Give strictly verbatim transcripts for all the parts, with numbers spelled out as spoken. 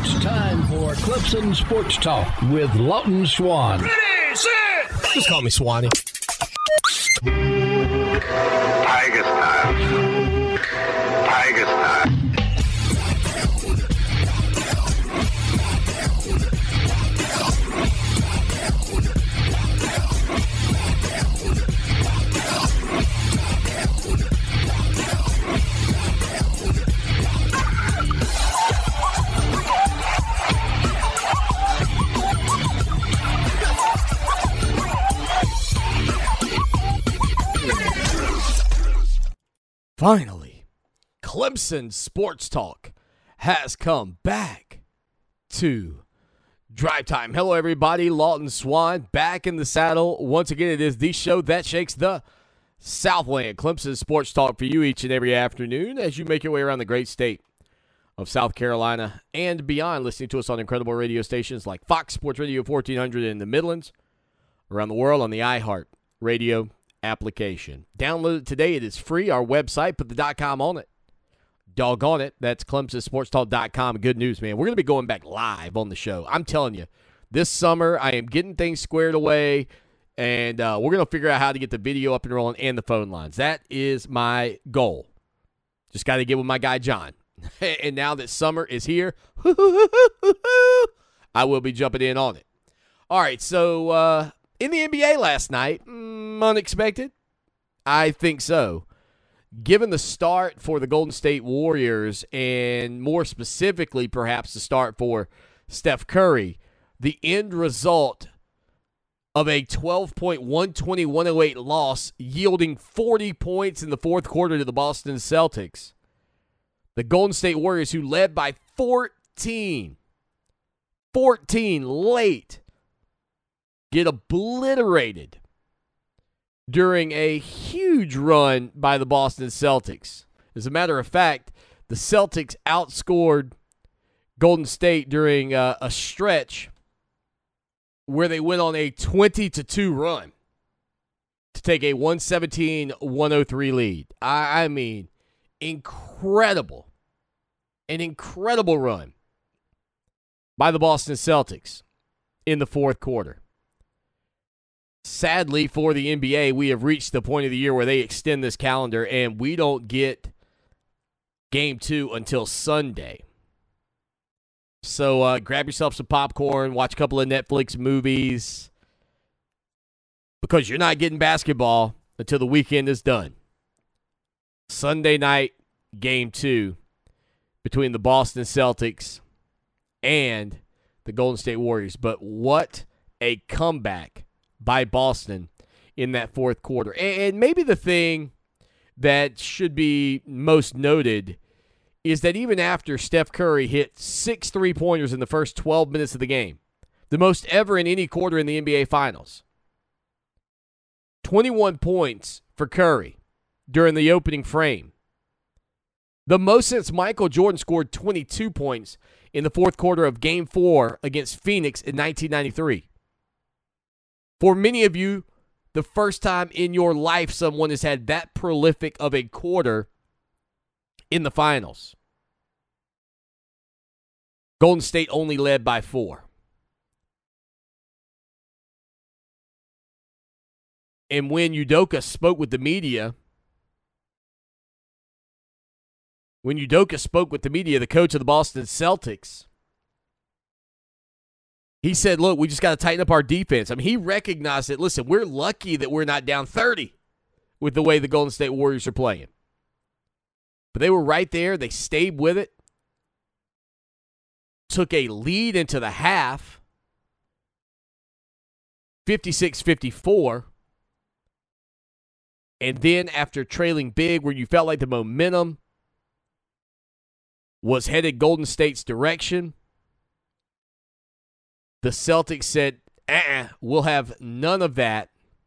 It's time for Clemson Sports Talk with Lawton Swan. Ready, set! Just call me Swanee. Tiger style. Tiger style. Finally, Clemson Sports Talk has come back to Drive Time. Hello, everybody. Lawton Swan back in the saddle. Once again, it is the show that shakes the Southland. Clemson Sports Talk for you each and every afternoon as you make your way around the great state of South Carolina and beyond, listening to us on incredible radio stations like Fox Sports Radio fourteen hundred in the Midlands, around the world on the iHeart Radio application. Download it today. It is free. Our website, put the .com on it. Doggone it. That's Clemson Sports Talk dot com. Good news, man. We're going to be going back live on the show. I'm telling you, this summer I am getting things squared away, and uh, we're going to figure out how to get the video up and rolling and the phone lines. That is my goal. Just got to get with my guy, John. And now that summer is here, I will be jumping in on it. All right, so uh, in the N B A last night, mm, unexpected? I think so. Given the start for the Golden State Warriors, and more specifically perhaps the start for Steph Curry, the end result of a twelve-point, one twenty, one oh eight loss yielding forty points in the fourth quarter to the Boston Celtics. The Golden State Warriors, who led by fourteen, fourteen late, get obliterated during a huge run by the Boston Celtics. As a matter of fact, the Celtics outscored Golden State during uh, a stretch where they went on a twenty to two run to take a one seventeen to one oh three lead. I, I mean, incredible. An incredible run by the Boston Celtics in the fourth quarter. Sadly for the N B A, we have reached the point of the year where they extend this calendar, and we don't get game two until Sunday. So uh, grab yourself some popcorn, watch a couple of Netflix movies, because you're not getting basketball until the weekend is done. Sunday night, game two between the Boston Celtics and the Golden State Warriors. But what a comeback by Boston in that fourth quarter. And maybe the thing that should be most noted is that even after Steph Curry hit six three-pointers in the first twelve minutes of the game, the most ever in any quarter in the N B A Finals, twenty-one points for Curry during the opening frame, the most since Michael Jordan scored twenty-two points in the fourth quarter of Game four against Phoenix in nineteen ninety-three. For many of you, the first time in your life someone has had that prolific of a quarter in the finals. Golden State only led by four. And when Udoka spoke with the media, when Udoka spoke with the media, the coach of the Boston Celtics, he said, look, we just got to tighten up our defense. I mean, he recognized that, listen, we're lucky that we're not down thirty with the way the Golden State Warriors are playing. But they were right there. They stayed with it. Took a lead into the half, fifty-six fifty-four. And then after trailing big, where you felt like the momentum was headed Golden State's direction, the Celtics said, uh-uh, we'll have none of that.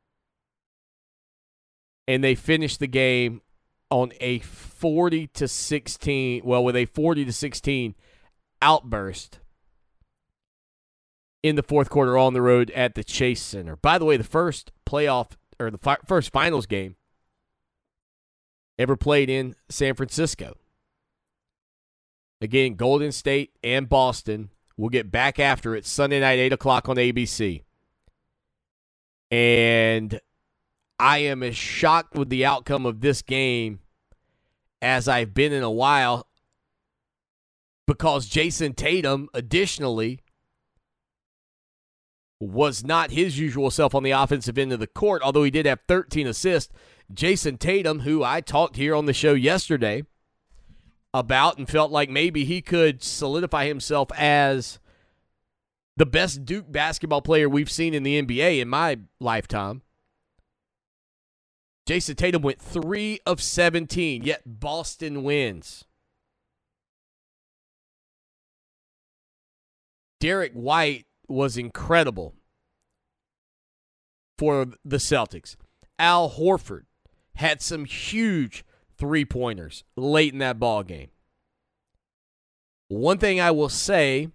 And they finished the game on a forty to sixteen, well, with a forty to sixteen outburst in the fourth quarter on the road at the Chase Center. By the way, the first playoff, or the fi- first finals game ever played in San Francisco. Again, Golden State and Boston will get back after it Sunday night, eight o'clock on A B C. And I am as shocked with the outcome of this game as I've been in a while, because Jason Tatum, additionally, was not his usual self on the offensive end of the court, although he did have thirteen assists. Jason Tatum, who I talked here on the show yesterday about and felt like maybe he could solidify himself as the best Duke basketball player we've seen in the N B A in my lifetime. Jason Tatum went three of seventeen, yet Boston wins. Derek White was incredible for the Celtics. Al Horford had some huge three-pointers late in that ball game. One thing I will say,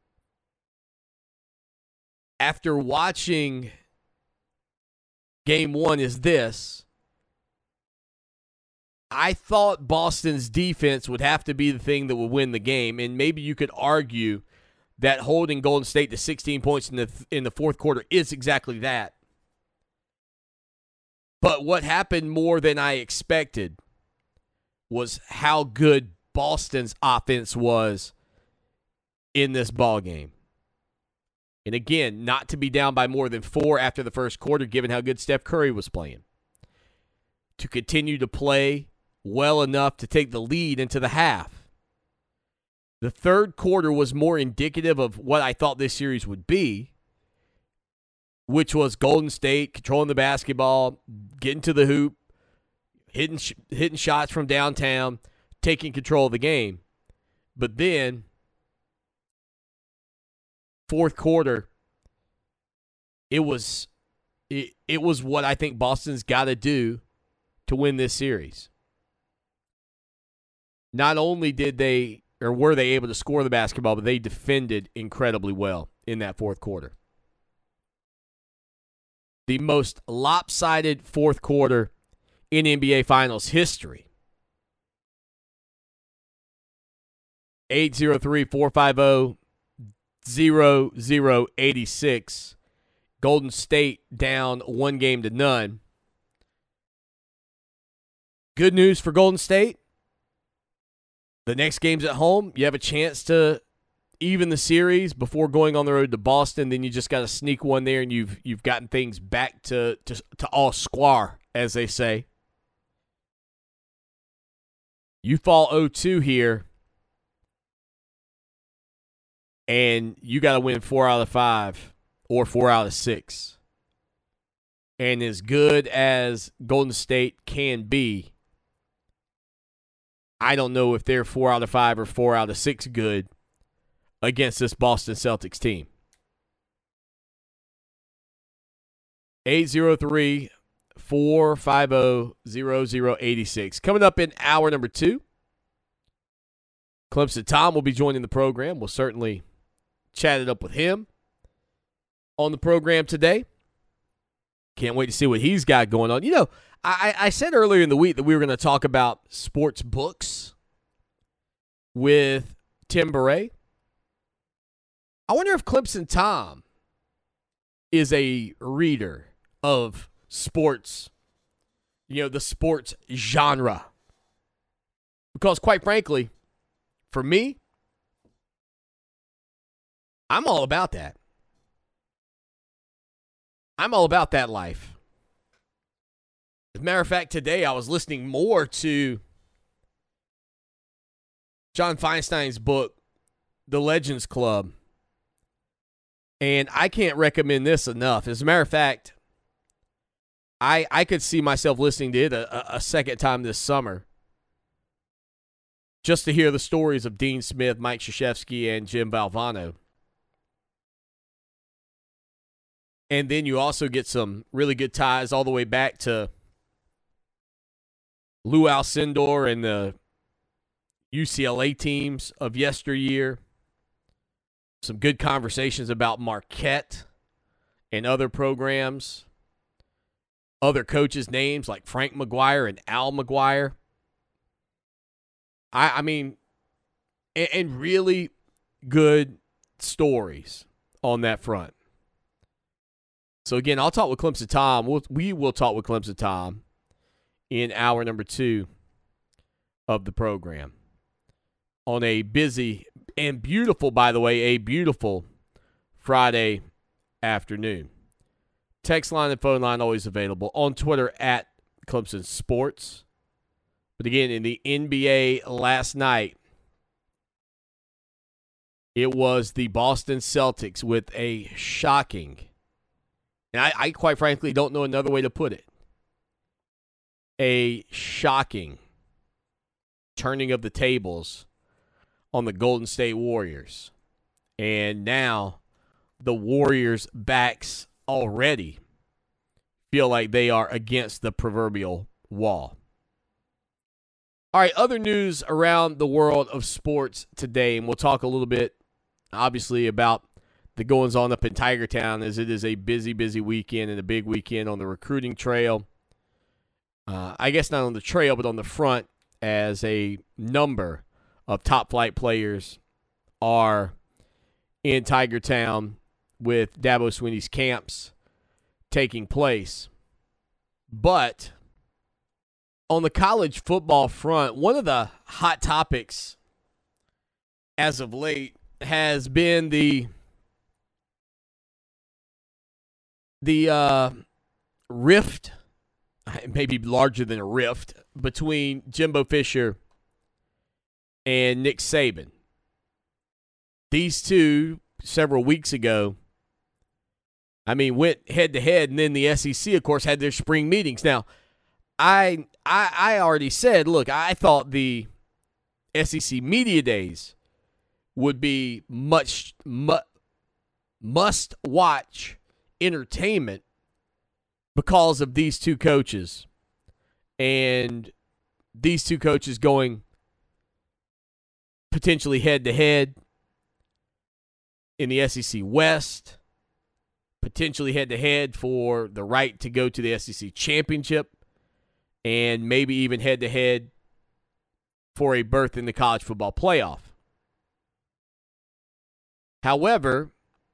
after watching game one, is this. I thought Boston's defense would have to be the thing that would win the game, and maybe you could argue that holding Golden State to sixteen points in the in the fourth quarter is exactly that. But what happened more than I expected was how good Boston's offense was in this ball game. And again, not to be down by more than four after the first quarter, given how good Steph Curry was playing. To continue to play well enough to take the lead into the half. The third quarter was more indicative of what I thought this series would be, which was Golden State controlling the basketball, getting to the hoop, hitting sh- hitting shots from downtown, taking control of the game. But then, fourth quarter, it was it, it was what I think Boston's got to do to win this series. Not only did they or were they able to score the basketball, but they defended incredibly well in that fourth quarter. The most lopsided fourth quarter in N B A Finals history. eight oh three, four five oh, zero zero eight six. Golden State down one game to none. Good news for Golden State. The next game's at home. You have a chance to even the series before going on the road to Boston. Then you just got to sneak one there, and you've you've gotten things back to, to, to all square, as they say. You fall oh two here, and you got to win four out of five or four out of six. And as good as Golden State can be, I don't know if they're four out of five or four out of six good against this Boston Celtics team. eight oh three, four five oh, zero zero eight six. Coming up in hour number two, Clemson Tom will be joining the program. We'll certainly chat it up with him on the program today. Can't wait to see what he's got going on. You know, I, I said earlier in the week that we were going to talk about sports books with Tim Beret. I wonder if Clemson Tom is a reader of sports, you know, the sports genre. Because quite frankly, for me, I'm all about that. I'm all about that life. As a matter of fact, today I was listening more to John Feinstein's book, The Legends Club. And I can't recommend this enough. As a matter of fact, I I could see myself listening to it a, a second time this summer just to hear the stories of Dean Smith, Mike Krzyzewski, and Jim Valvano. And then you also get some really good ties all the way back to Lou Alcindor and the U C L A teams of yesteryear. Some good conversations about Marquette and other programs. Other coaches' names like Frank McGuire and Al McGuire. I, I mean, and, and really good stories on that front. So, again, I'll talk with Clemson Tom. We'll, we will talk with Clemson Tom in hour number two of the program on a busy and beautiful, by the way, a beautiful Friday afternoon. Text line and phone line always available. On Twitter, at Clemson Sports. But again, in the N B A last night, it was the Boston Celtics with a shocking, and I, I quite frankly don't know another way to put it, a shocking turning of the tables on the Golden State Warriors. And now the Warriors' backs already feel like they are against the proverbial wall. All right, other news around the world of sports today, and we'll talk a little bit, obviously, about the goings-on up in Tiger Town, as it is a busy, busy weekend and a big weekend on the recruiting trail. Uh, I guess not on the trail, but on the front, as a number of top-flight players are in Tiger Town with Dabo Swinney's camps taking place. But on the college football front, one of the hot topics as of late has been the the uh, rift, maybe larger than a rift, between Jimbo Fisher and Nick Saban. These two, several weeks ago, I mean, went head-to-head, and then the S E C, of course, had their spring meetings. Now, I I, I already said, look, I thought the S E C media days would be much mu- must-watch entertainment because of these two coaches. And these two coaches going potentially head-to-head in the S E C West, potentially head-to-head for the right to go to the S E C championship, and maybe even head-to-head for a berth in the college football playoff. However,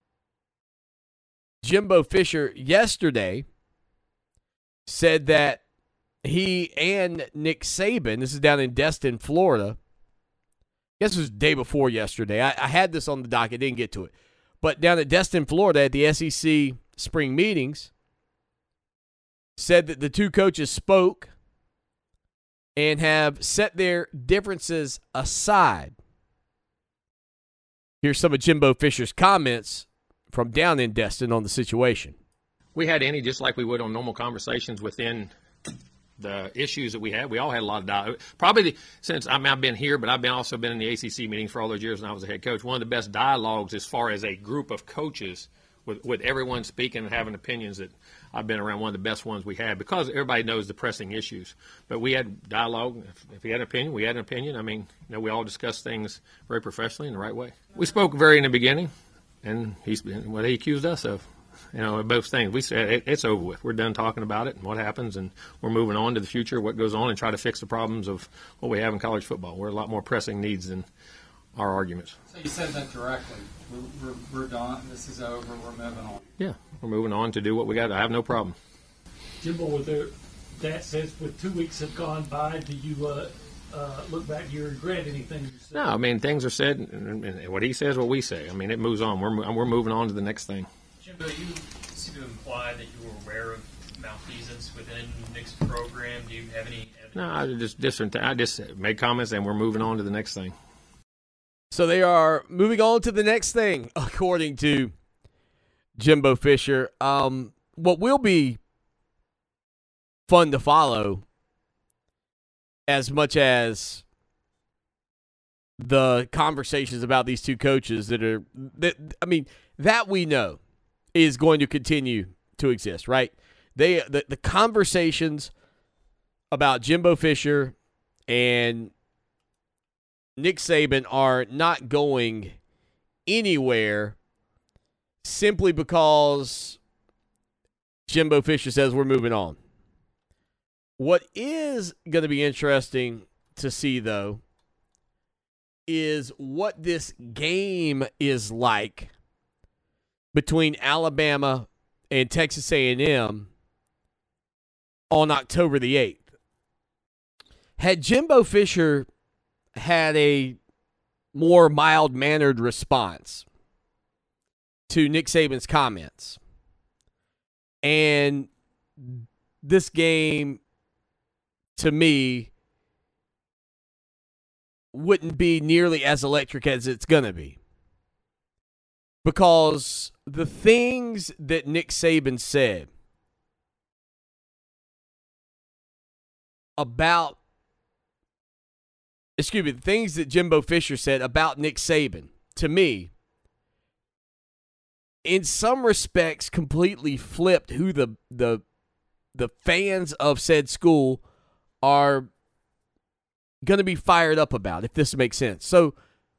Jimbo Fisher yesterday said that he and Nick Saban, this is down in Destin, Florida, I guess it was the day before yesterday. I, I had this on the docket, didn't get to it. But down at Destin, Florida, at the S E C spring meetings, said that the two coaches spoke and have set their differences aside. Here's some of Jimbo Fisher's comments from down in Destin on the situation. We had any, just like we would on normal conversations within the issues that we had. We all had a lot of dialogue. Probably the, since I mean, I've been here, but I've been also been in the A C C meetings for all those years when I was a head coach. One of the best dialogues as far as a group of coaches with, with everyone speaking and having opinions that I've been around, one of the best ones we had, because everybody knows the pressing issues. But we had dialogue. If, if he had an opinion, we had an opinion. I mean, you know, we all discussed things very professionally in the right way. We spoke very in the beginning, and he's been what he accused us of. You know, both things. We said it, it's over with. We're done talking about it and what happens, and we're moving on to the future, what goes on, and try to fix the problems of what we have in college football. We're a lot more pressing needs than our arguments. So you said that directly. We're, we're, we're done. This is over. We're moving on. Yeah, we're moving on to do what we got. I have no problem. Jimbo, with there, that says with two weeks have gone by, do you uh, uh, look back, do you regret anything you said? No, I mean, things are said, and, and what he says, what we say. I mean, it moves on. We're we're moving on to the next thing. Jimbo, you seem to imply that you were aware of malfeasance within Nick's program. Do you have any evidence? No, I just different. I just made comments, and we're moving on to the next thing. So they are moving on to the next thing, according to Jimbo Fisher. Um, what will be fun to follow, as much as the conversations about these two coaches that are, that, I mean, that we know is going to continue to exist, right? They the, the conversations about Jimbo Fisher and Nick Saban are not going anywhere simply because Jimbo Fisher says we're moving on. What is going to be interesting to see, though, is what this game is like between Alabama and Texas A and M on October the eighth. Had Jimbo Fisher had a more mild-mannered response to Nick Saban's comments, and this game, to me, wouldn't be nearly as electric as it's going to be. Because the things that Nick Saban said about, excuse me, the things that Jimbo Fisher said about Nick Saban, to me, in some respects, completely flipped who the the the fans of said school are going to be fired up about, if this makes sense. So,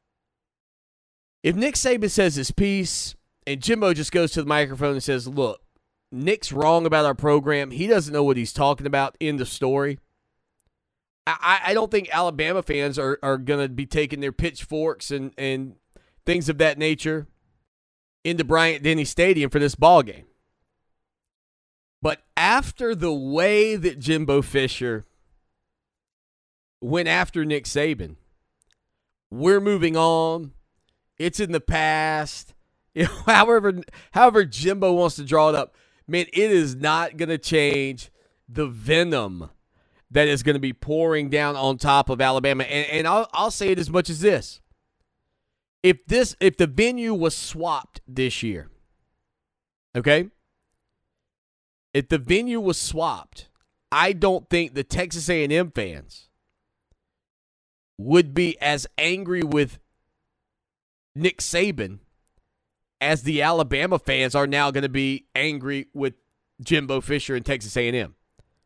if Nick Saban says his piece and Jimbo just goes to the microphone and says, look, Nick's wrong about our program. He doesn't know what he's talking about. End of story. I, I don't think Alabama fans are, are going to be taking their pitchforks and, and things of that nature into Bryant-Denny Stadium for this ball game. But after the way that Jimbo Fisher went after Nick Saban, we're moving on. It's in the past. You know, however, however Jimbo wants to draw it up, man, it is not going to change the venom that is going to be pouring down on top of Alabama. And, and I'll, I'll say it as much as this. If this, if the venue was swapped this year, okay? If the venue was swapped, I don't think the Texas A and M fans would be as angry with Nick Saban as the Alabama fans are now going to be angry with Jimbo Fisher and Texas A and M.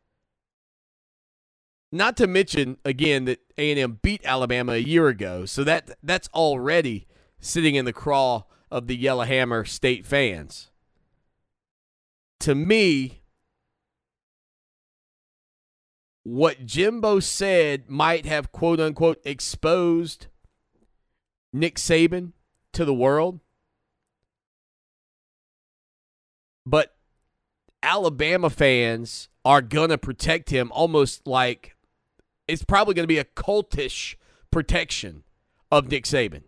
Not to mention, again, that A and M beat Alabama a year ago, so that that's already sitting in the craw of the Yellowhammer State fans. To me, what Jimbo said might have, quote-unquote, exposed Nick Saban to the world. But Alabama fans are going to protect him almost like it's probably going to be a cultish protection of Nick Saban.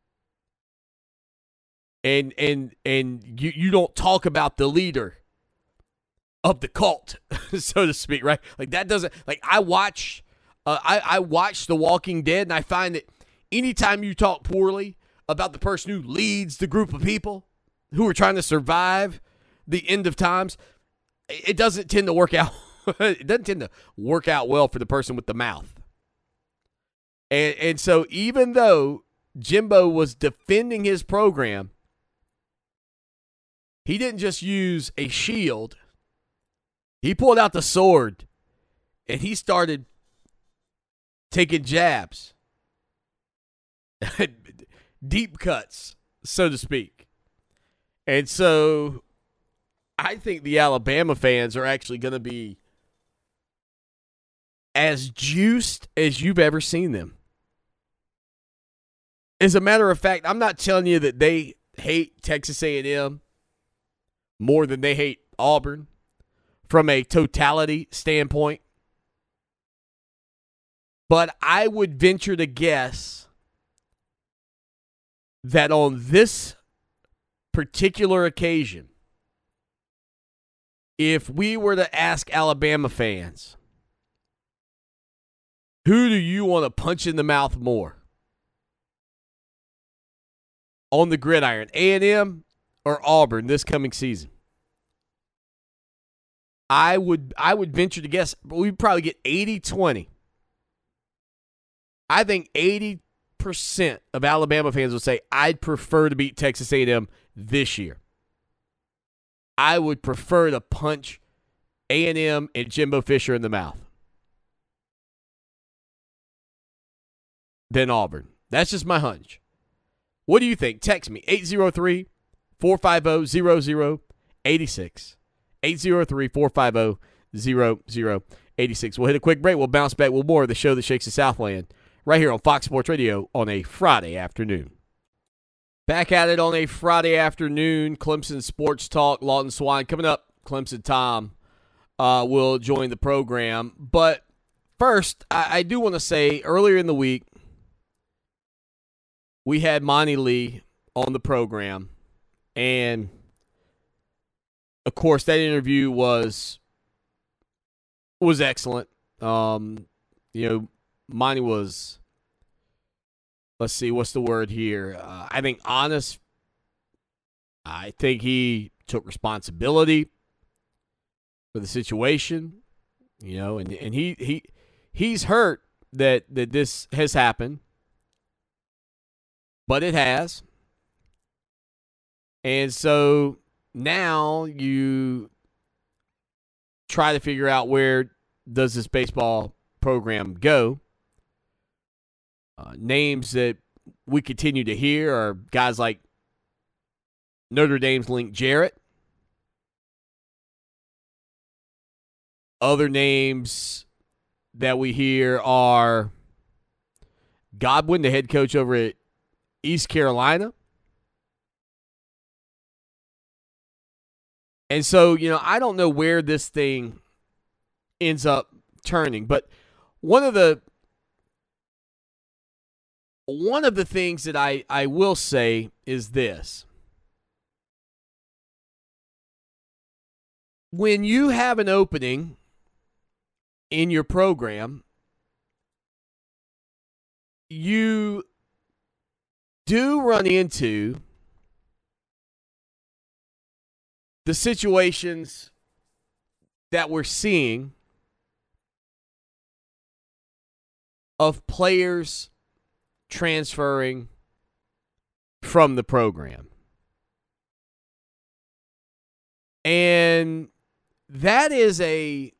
And and and you, you don't talk about the leader of the cult, so to speak, right? Like that doesn't, like I watch, uh, I, I watch The Walking Dead, and I find that anytime you talk poorly about the person who leads the group of people who are trying to survive the end of times, it doesn't tend to work out. It doesn't tend to work out well for the person with the mouth. And and so even though Jimbo was defending his program, he didn't just use a shield. He pulled out the sword and he started taking jabs, deep cuts, so to speak. And so I think the Alabama fans are actually going to be as juiced as you've ever seen them. As a matter of fact, I'm not telling you that they hate Texas A and M more than they hate Auburn from a totality standpoint. But I would venture to guess that on this particular occasion, if we were to ask Alabama fans, who do you want to punch in the mouth more on the gridiron, A and M or Auburn this coming season? I would I would venture to guess we'd probably get eighty twenty. I think eighty percent of Alabama fans would say, I'd prefer to beat Texas A and M this year. I would prefer to punch A and M and Jimbo Fisher in the mouth than Auburn. That's just my hunch. What do you think? Text me, eight zero three, four five zero, zero zero eight six. eight zero three, four five zero, zero zero eight six. We'll hit a quick break. We'll bounce back with more of the show that shakes the Southland right here on Fox Sports Radio on a Friday afternoon. Back at it on a Friday afternoon, Clemson Sports Talk, Lawton Swan. Coming up, Clemson Tom uh, will join the program. But first, I, I do want to say, earlier in the week, we had Monty Lee on the program. And, of course, that interview was was excellent. Um, you know, Monty was... Let's see, what's the word here? Uh, I think honest. I think he took responsibility for the situation, you know, and, and he he he's hurt that that this has happened, but it has. And so now you try to figure out where does this baseball program go. Uh, names that we continue to hear are guys like Notre Dame's Link Jarrett. Other names that we hear are Godwin, the head coach over at East Carolina. And so, you know, I don't know where this thing ends up turning, but one of the One of the things that I, I will say is this. When you have an opening in your program, you do run into the situations that we're seeing of players transferring from the program. And that is a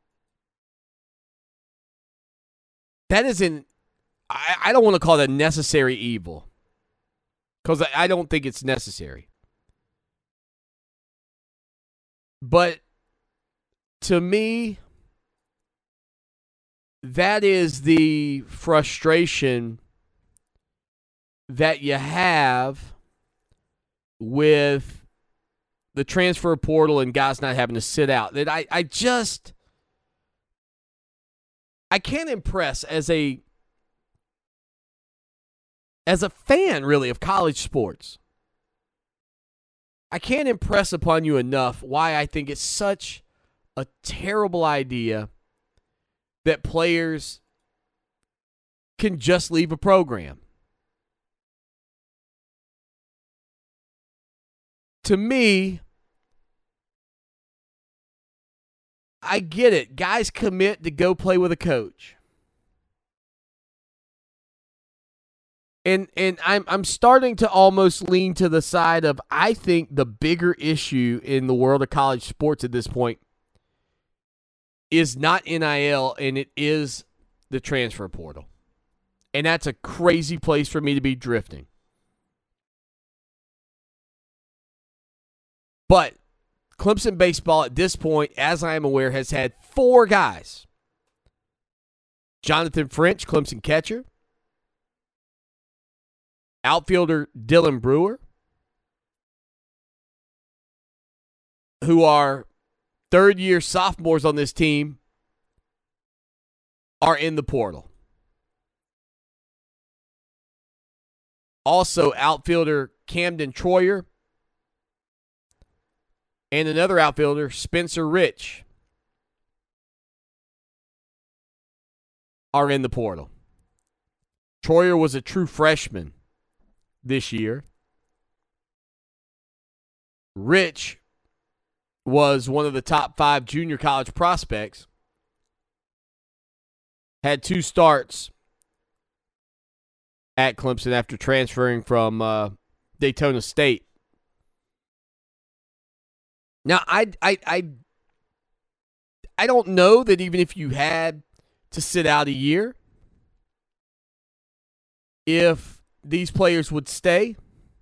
that is an I, I don't want to call it a necessary evil, because I, I don't think it's necessary. But to me, that is the frustration that you have with the transfer portal and guys not having to sit out. That I, I just I can't impress as a as a fan, really, of college sports. I can't impress upon you enough why I think it's such a terrible idea that players can just leave a program. To me, I get it. Guys commit to go play with a coach. And and I'm I'm starting to almost lean to the side of, I think the bigger issue in the world of college sports at this point is not N I L, and it is the transfer portal. And that's a crazy place for me to be drifting. But Clemson baseball at this point, as I am aware, has had four guys. Jonathan French, Clemson catcher. Outfielder Dylan Brewer, who are third-year sophomores on this team, are in the portal. Also, outfielder Camden Troyer and another outfielder, Spencer Rich, are in the portal. Troyer was a true freshman this year. Rich was one of the top five junior college prospects. Had two starts at Clemson after transferring from uh, Daytona State. Now, I, I, I, I don't know that even if you had to sit out a year, if these players would stay.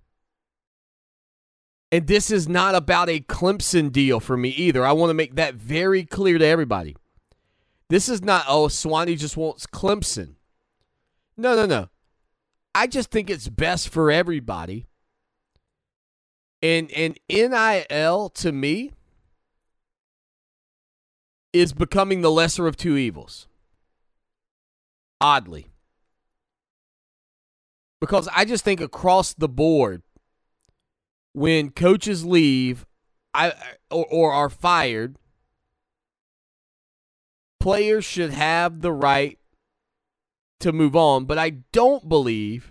And this is not about a Clemson deal for me either. I want to make that very clear to everybody. This is not, oh, Swanee just wants Clemson. No, no, no. I just think it's best for everybody. And and N I L, to me, is becoming the lesser of two evils. Oddly. Because I just think across the board, when coaches leave I or, or are fired, players should have the right to move on. But I don't believe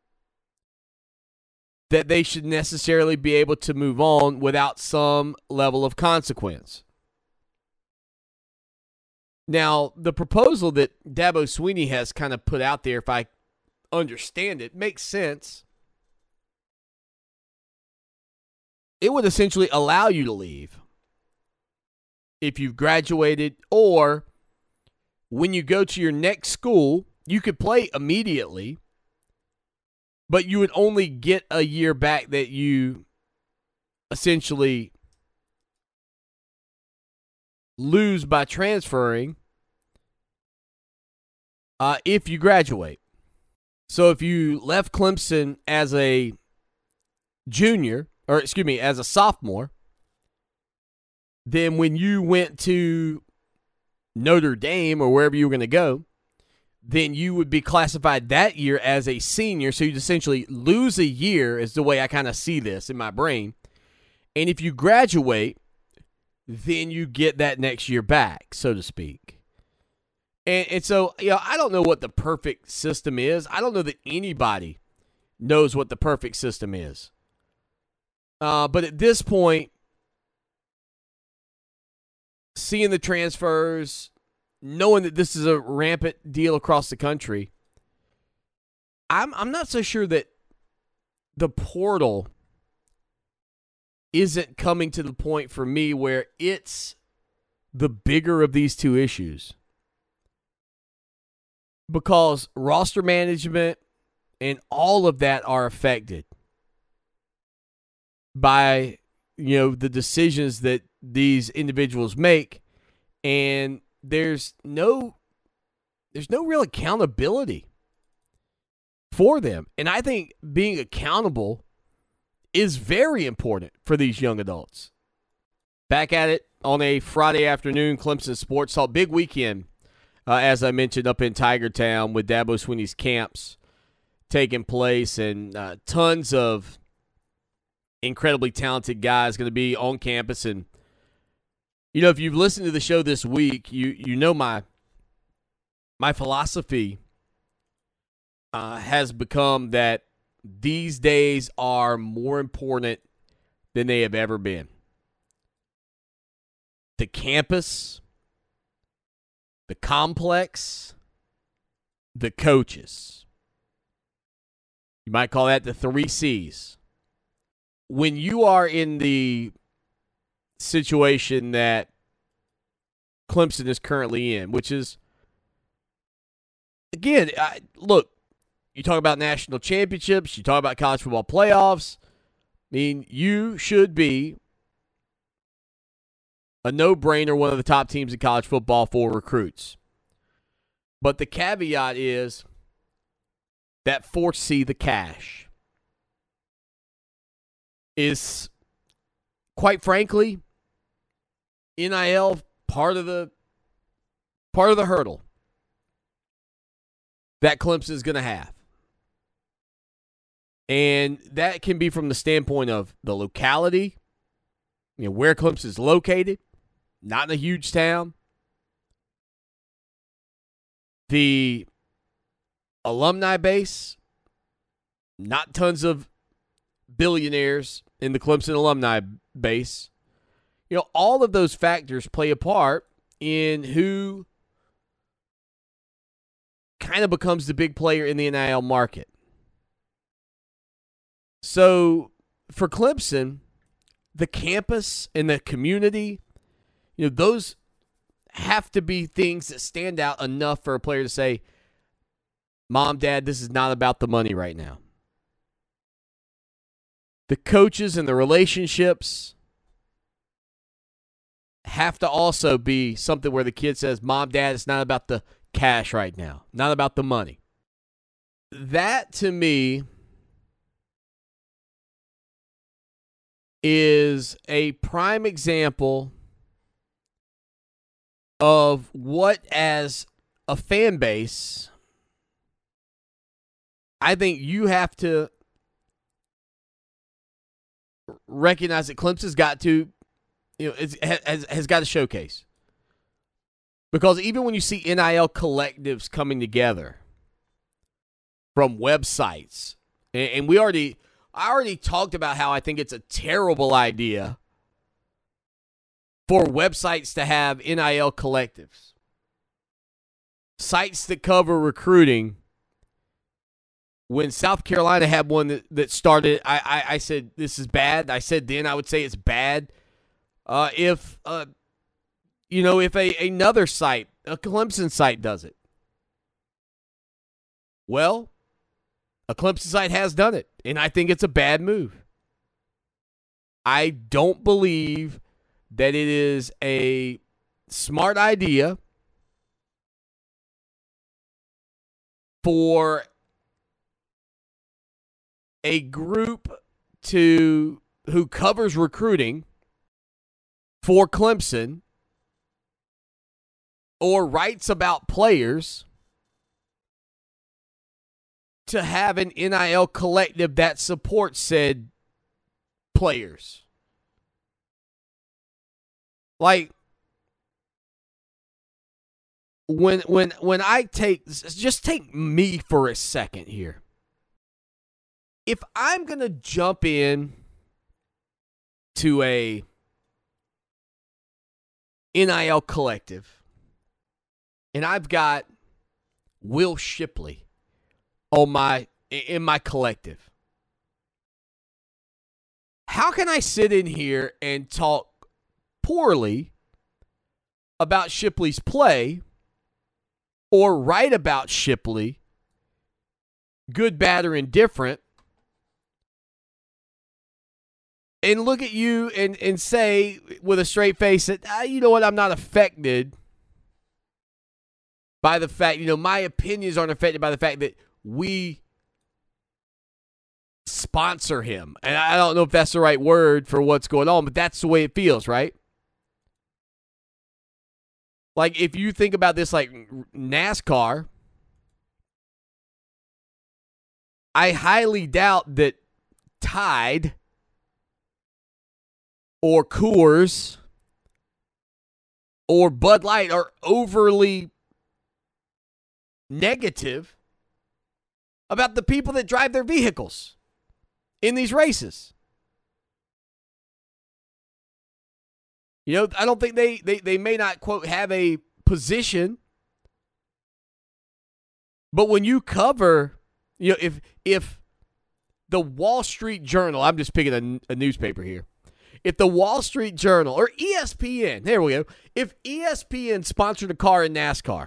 that they should necessarily be able to move on without some level of consequence. Now, the proposal that Dabo Swinney has kind of put out there, if I understand it, makes sense. It would essentially allow you to leave if you've graduated, or when you go to your next school, you could play immediately, but you would only get a year back that you essentially lose by transferring uh, if you graduate. So if you left Clemson as a junior, or excuse me, as a sophomore, then when you went to Notre Dame or wherever you were going to go, then you would be classified that year as a senior. So you'd essentially lose a year, is the way I kind of see this in my brain. And if you graduate, then you get that next year back, so to speak. And, and so, you know, I don't know what the perfect system is. I don't know that anybody knows what the perfect system is. Uh, but at this point, seeing the transfers, knowing that this is a rampant deal across the country, I'm I'm not so sure that the portal isn't coming to the point for me where it's the bigger of these two issues. Because roster management and all of that are affected by, you know, the decisions that these individuals make, and there's no there's no real accountability for them. And I think being accountable is very important for these young adults. Back at it on a Friday afternoon, Clemson Sports Talk. Big weekend, uh, as I mentioned, up in Tiger Town with Dabo Swinney's camps taking place, and uh, tons of incredibly talented guys going to be on campus. And, you know, if you've listened to the show this week, you you know my my philosophy uh, has become that these days are more important than they have ever been. The campus, the complex, the coaches. You might call that the three C's. When you are in the situation that Clemson is currently in, which is, again, I, look, you talk about national championships, you talk about college football playoffs. I mean, you should be a no-brainer, one of the top teams in college football for recruits. But the caveat is that four C, the cash, is, quite frankly, N I L part of the part of the hurdle that Clemson is going to have. And that can be from the standpoint of the locality, you know, where Clemson is located, not in a huge town. The alumni base, not tons of billionaires in the Clemson alumni base. You know, all of those factors play a part in who kind of becomes the big player in the N I L market. So for Clemson, the campus and the community, you know, those have to be things that stand out enough for a player to say, Mom, Dad, this is not about the money right now. The coaches and the relationships have to also be something where the kid says, Mom, Dad, it's not about the cash right now, not about the money. that to me is a prime example of what, as a fan base, I think you have to recognize that Clemson's got to, you know, it's, has, has got to showcase. Because even when you see N I L collectives coming together from websites, and, and we already, I already talked about how I think it's a terrible idea for websites to have N I L collectives. Sites that cover recruiting. When South Carolina had one that, that started, I, I, I said, this is bad. I said then I would say it's bad. Uh, if, uh, you know, if a another site, a Clemson site does it. Well, a Clemson site has done it, and I think it's a bad move. I don't believe that it is a smart idea for a group to who covers recruiting for Clemson or writes about players to have an N I L collective that supports said players. Like, when when when I take, just take me for a second here. If I'm going to jump in to a N I L collective and I've got Will Shipley on my in my collective, how can I sit in here and talk poorly about Shipley's play or write about Shipley, good, bad, or indifferent, and look at you and, and say with a straight face that, ah, you know what, I'm not affected by the fact, you know, my opinions aren't affected by the fact that we sponsor him. And I don't know if that's the right word for what's going on, but that's the way it feels, right? Like, if you think about this like NASCAR, I highly doubt that Tide or Coors or Bud Light are overly negative about the people that drive their vehicles in these races. You know, I don't think they, they, they may not, quote, have a position. But when you cover, you know, if if the Wall Street Journal, I'm just picking a, a newspaper here. If the Wall Street Journal or E S P N, there we go. If E S P N sponsored a car in NASCAR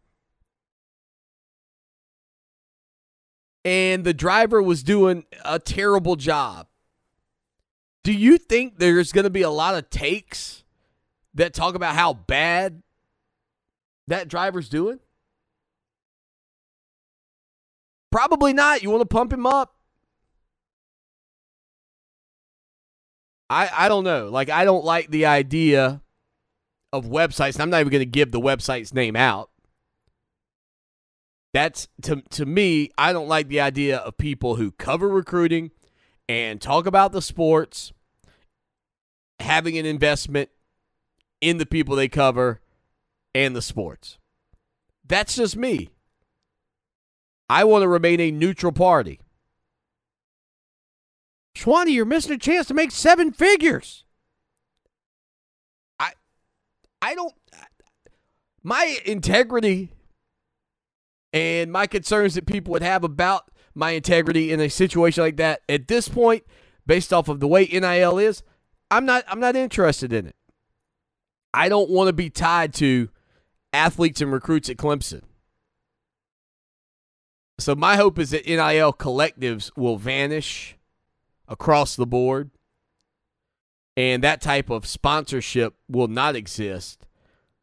and the driver was doing a terrible job, do you think there's going to be a lot of takes that talk about how bad that driver's doing? Probably not. You want to pump him up? I, I don't know. Like, I don't like the idea of websites. And I'm not even going to give the website's name out. That's, to, to me, I don't like the idea of people who cover recruiting and talk about the sports having an investment in the people they cover and the sports. That's just me. I want to remain a neutral party. Schwanty, you're missing a chance to make seven figures. I I don't my integrity and my concerns that people would have about my integrity in a situation like that at this point, based off of the way N I L is, I'm not I'm not interested in it. I don't want to be tied to athletes and recruits at Clemson. So my hope is that N I L collectives will vanish across the board, and that type of sponsorship will not exist,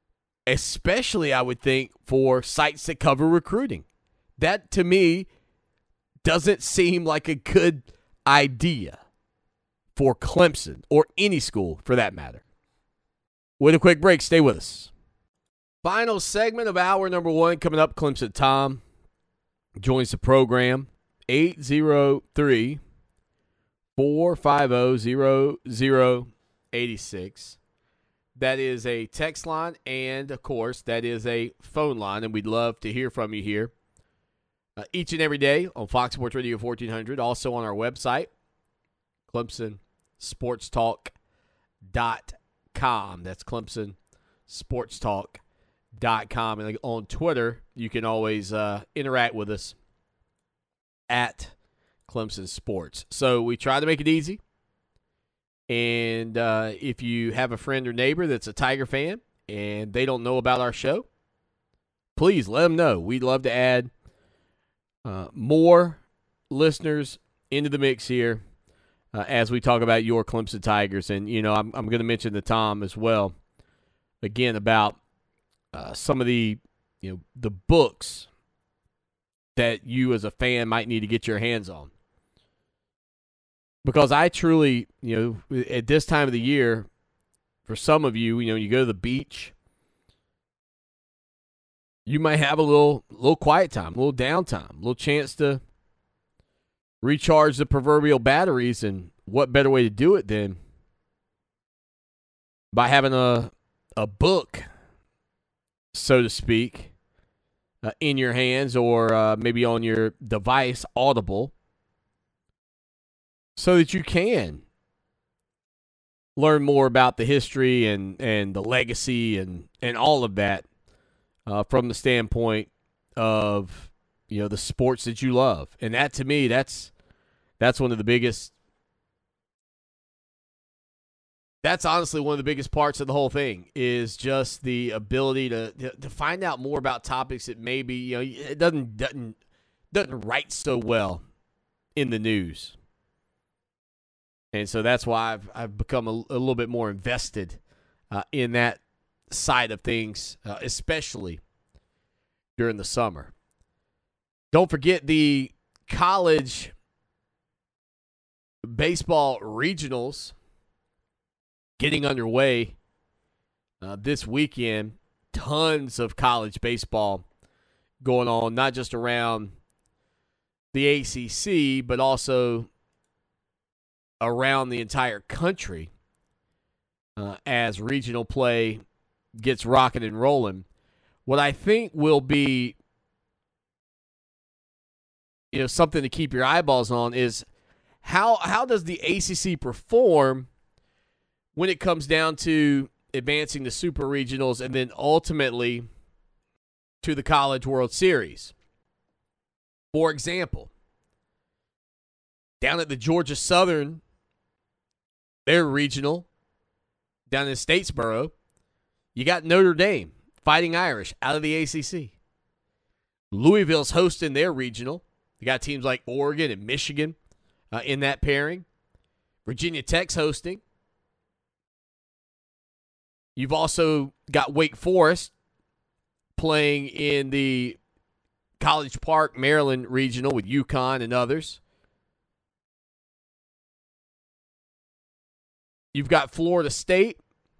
especially, I would think, for sites that cover recruiting. That, to me, doesn't seem like a good idea for Clemson or any school for that matter. With a quick break, stay with us. Final segment of hour number one coming up. Clemson Tom joins the program. eight zero three, four five zero, zero zero eight six. That is a text line, and, of course, that is a phone line, and we'd love to hear from you here uh, each and every day on Fox Sports Radio fourteen hundred, also on our website, Clemson Sports Talk dot com. That's Clemson Sports Talk dot com. And on Twitter, you can always uh, interact with us at Clemson Sports. So we try to make it easy. And uh, if you have a friend or neighbor that's a Tiger fan and they don't know about our show, please let them know. We'd love to add uh, more listeners into the mix here uh, as we talk about your Clemson Tigers. And, you know, I'm, I'm going to mention to Tom as well, again, about uh, some of the, you know, the books that you as a fan might need to get your hands on. Because I truly, you know, at this time of the year, for some of you, you know, you go to the beach, you might have a little little quiet time, a little downtime, a little chance to recharge the proverbial batteries. And what better way to do it than by having a a book, so to speak, uh, in your hands, or uh, maybe on your device, Audible, so that you can learn more about the history and, and the legacy and, and all of that uh, from the standpoint of, you know, the sports that you love. And that, to me, that's that's one of the biggest – that's honestly one of the biggest parts of the whole thing, is just the ability to to find out more about topics that maybe, you know, it doesn't doesn't doesn't write so well in the news. And so that's why I've I've become a, a little bit more invested uh, in that side of things, uh, especially during the summer. Don't forget the college baseball regionals getting underway uh, this weekend. Tons of college baseball going on, not just around the A C C, but also around the entire country uh, as regional play gets rocking and rolling. What I think will be, you know, something to keep your eyeballs on is how how does the A C C perform when it comes down to advancing the Super Regionals and then ultimately to the College World Series. For example, down at the Georgia Southern, their regional, down in Statesboro, you got Notre Dame, Fighting Irish, out of the A C C. Louisville's hosting their regional. You got teams like Oregon and Michigan uh, in that pairing. Virginia Tech's hosting. You've also got Wake Forest playing in the College Park, Maryland regional with UConn and others. You've got Florida State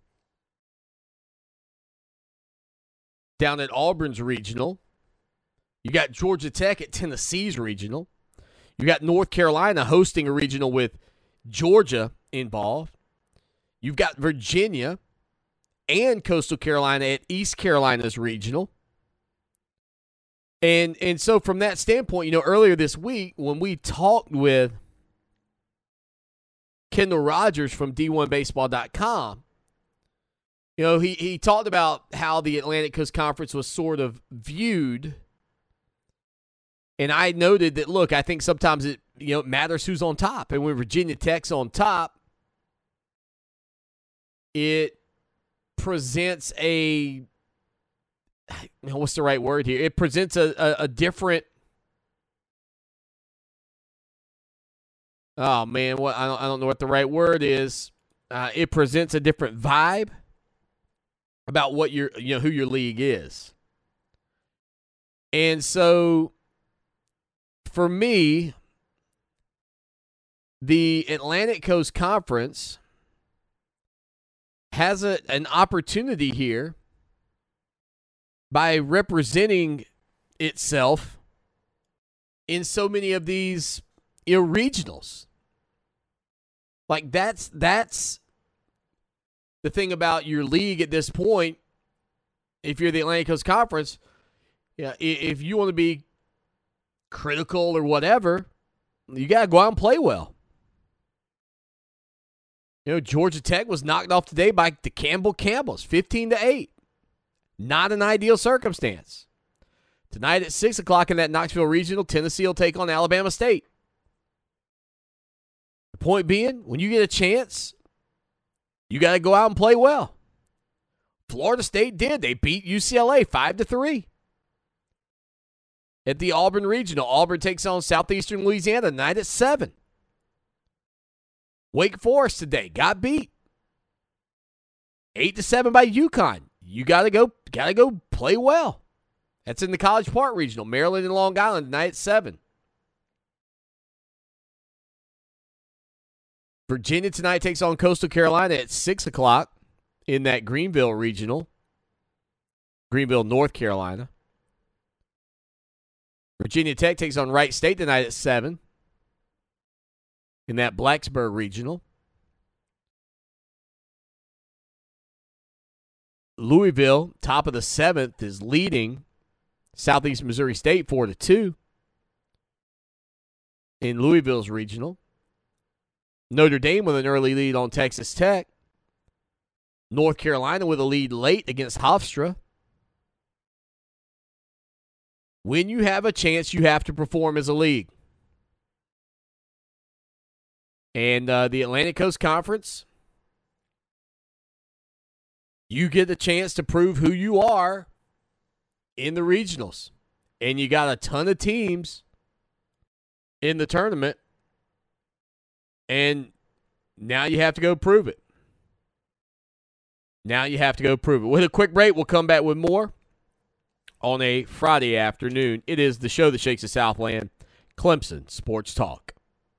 down at Auburn's regional. You got Georgia Tech at Tennessee's regional. You got North Carolina hosting a regional with Georgia involved. You've got Virginia and Coastal Carolina at East Carolina's regional. And and so from that standpoint, you know, earlier this week when we talked with Kendall Rogers from D one baseball dot com, you know, he, he talked about how the Atlantic Coast Conference was sort of viewed. And I noted that, look, I think sometimes it, you know, it matters who's on top. And when Virginia Tech's on top, it presents a, you know, what's the right word here? It presents a, a, a different, oh man, what I don't I don't know what the right word is. Uh, it presents a different vibe about what your, you know, who your league is. And so for me, the Atlantic Coast Conference has a, an opportunity here by representing itself in so many of these you know, regionals. Like that's that's the thing about your league at this point. If you're the Atlantic Coast Conference, yeah, if you want to be critical or whatever, you got to go out and play well. You know, Georgia Tech was knocked off today by the Campbell Camels, fifteen to eight. Not an ideal circumstance. Tonight at six o'clock in that Knoxville Regional, Tennessee will take on Alabama State. The point being, when you get a chance, you got to go out and play well. Florida State did. They beat U C L A five to three. At the Auburn Regional, Auburn takes on Southeastern Louisiana tonight at seven. Wake Forest today got beat eight to seven by UConn. You got to go got to go play well. That's in the College Park Regional, Maryland and Long Island tonight at seven. Virginia tonight takes on Coastal Carolina at six o'clock in that Greenville Regional. Greenville, North Carolina. Virginia Tech takes on Wright State tonight at seven in that Blacksburg Regional. Louisville, top of the seventh, is leading Southeast Missouri State four to two in Louisville's regional. Notre Dame with an early lead on Texas Tech. North Carolina with a lead late against Hofstra. When you have a chance, you have to perform as a league. And uh, the Atlantic Coast Conference, you get the chance to prove who you are in the regionals. And you got a ton of teams in the tournament. And now you have to go prove it. Now you have to go prove it. With a quick break, we'll come back with more on a Friday afternoon. It is the show that shakes the Southland, Clemson Sports Talk.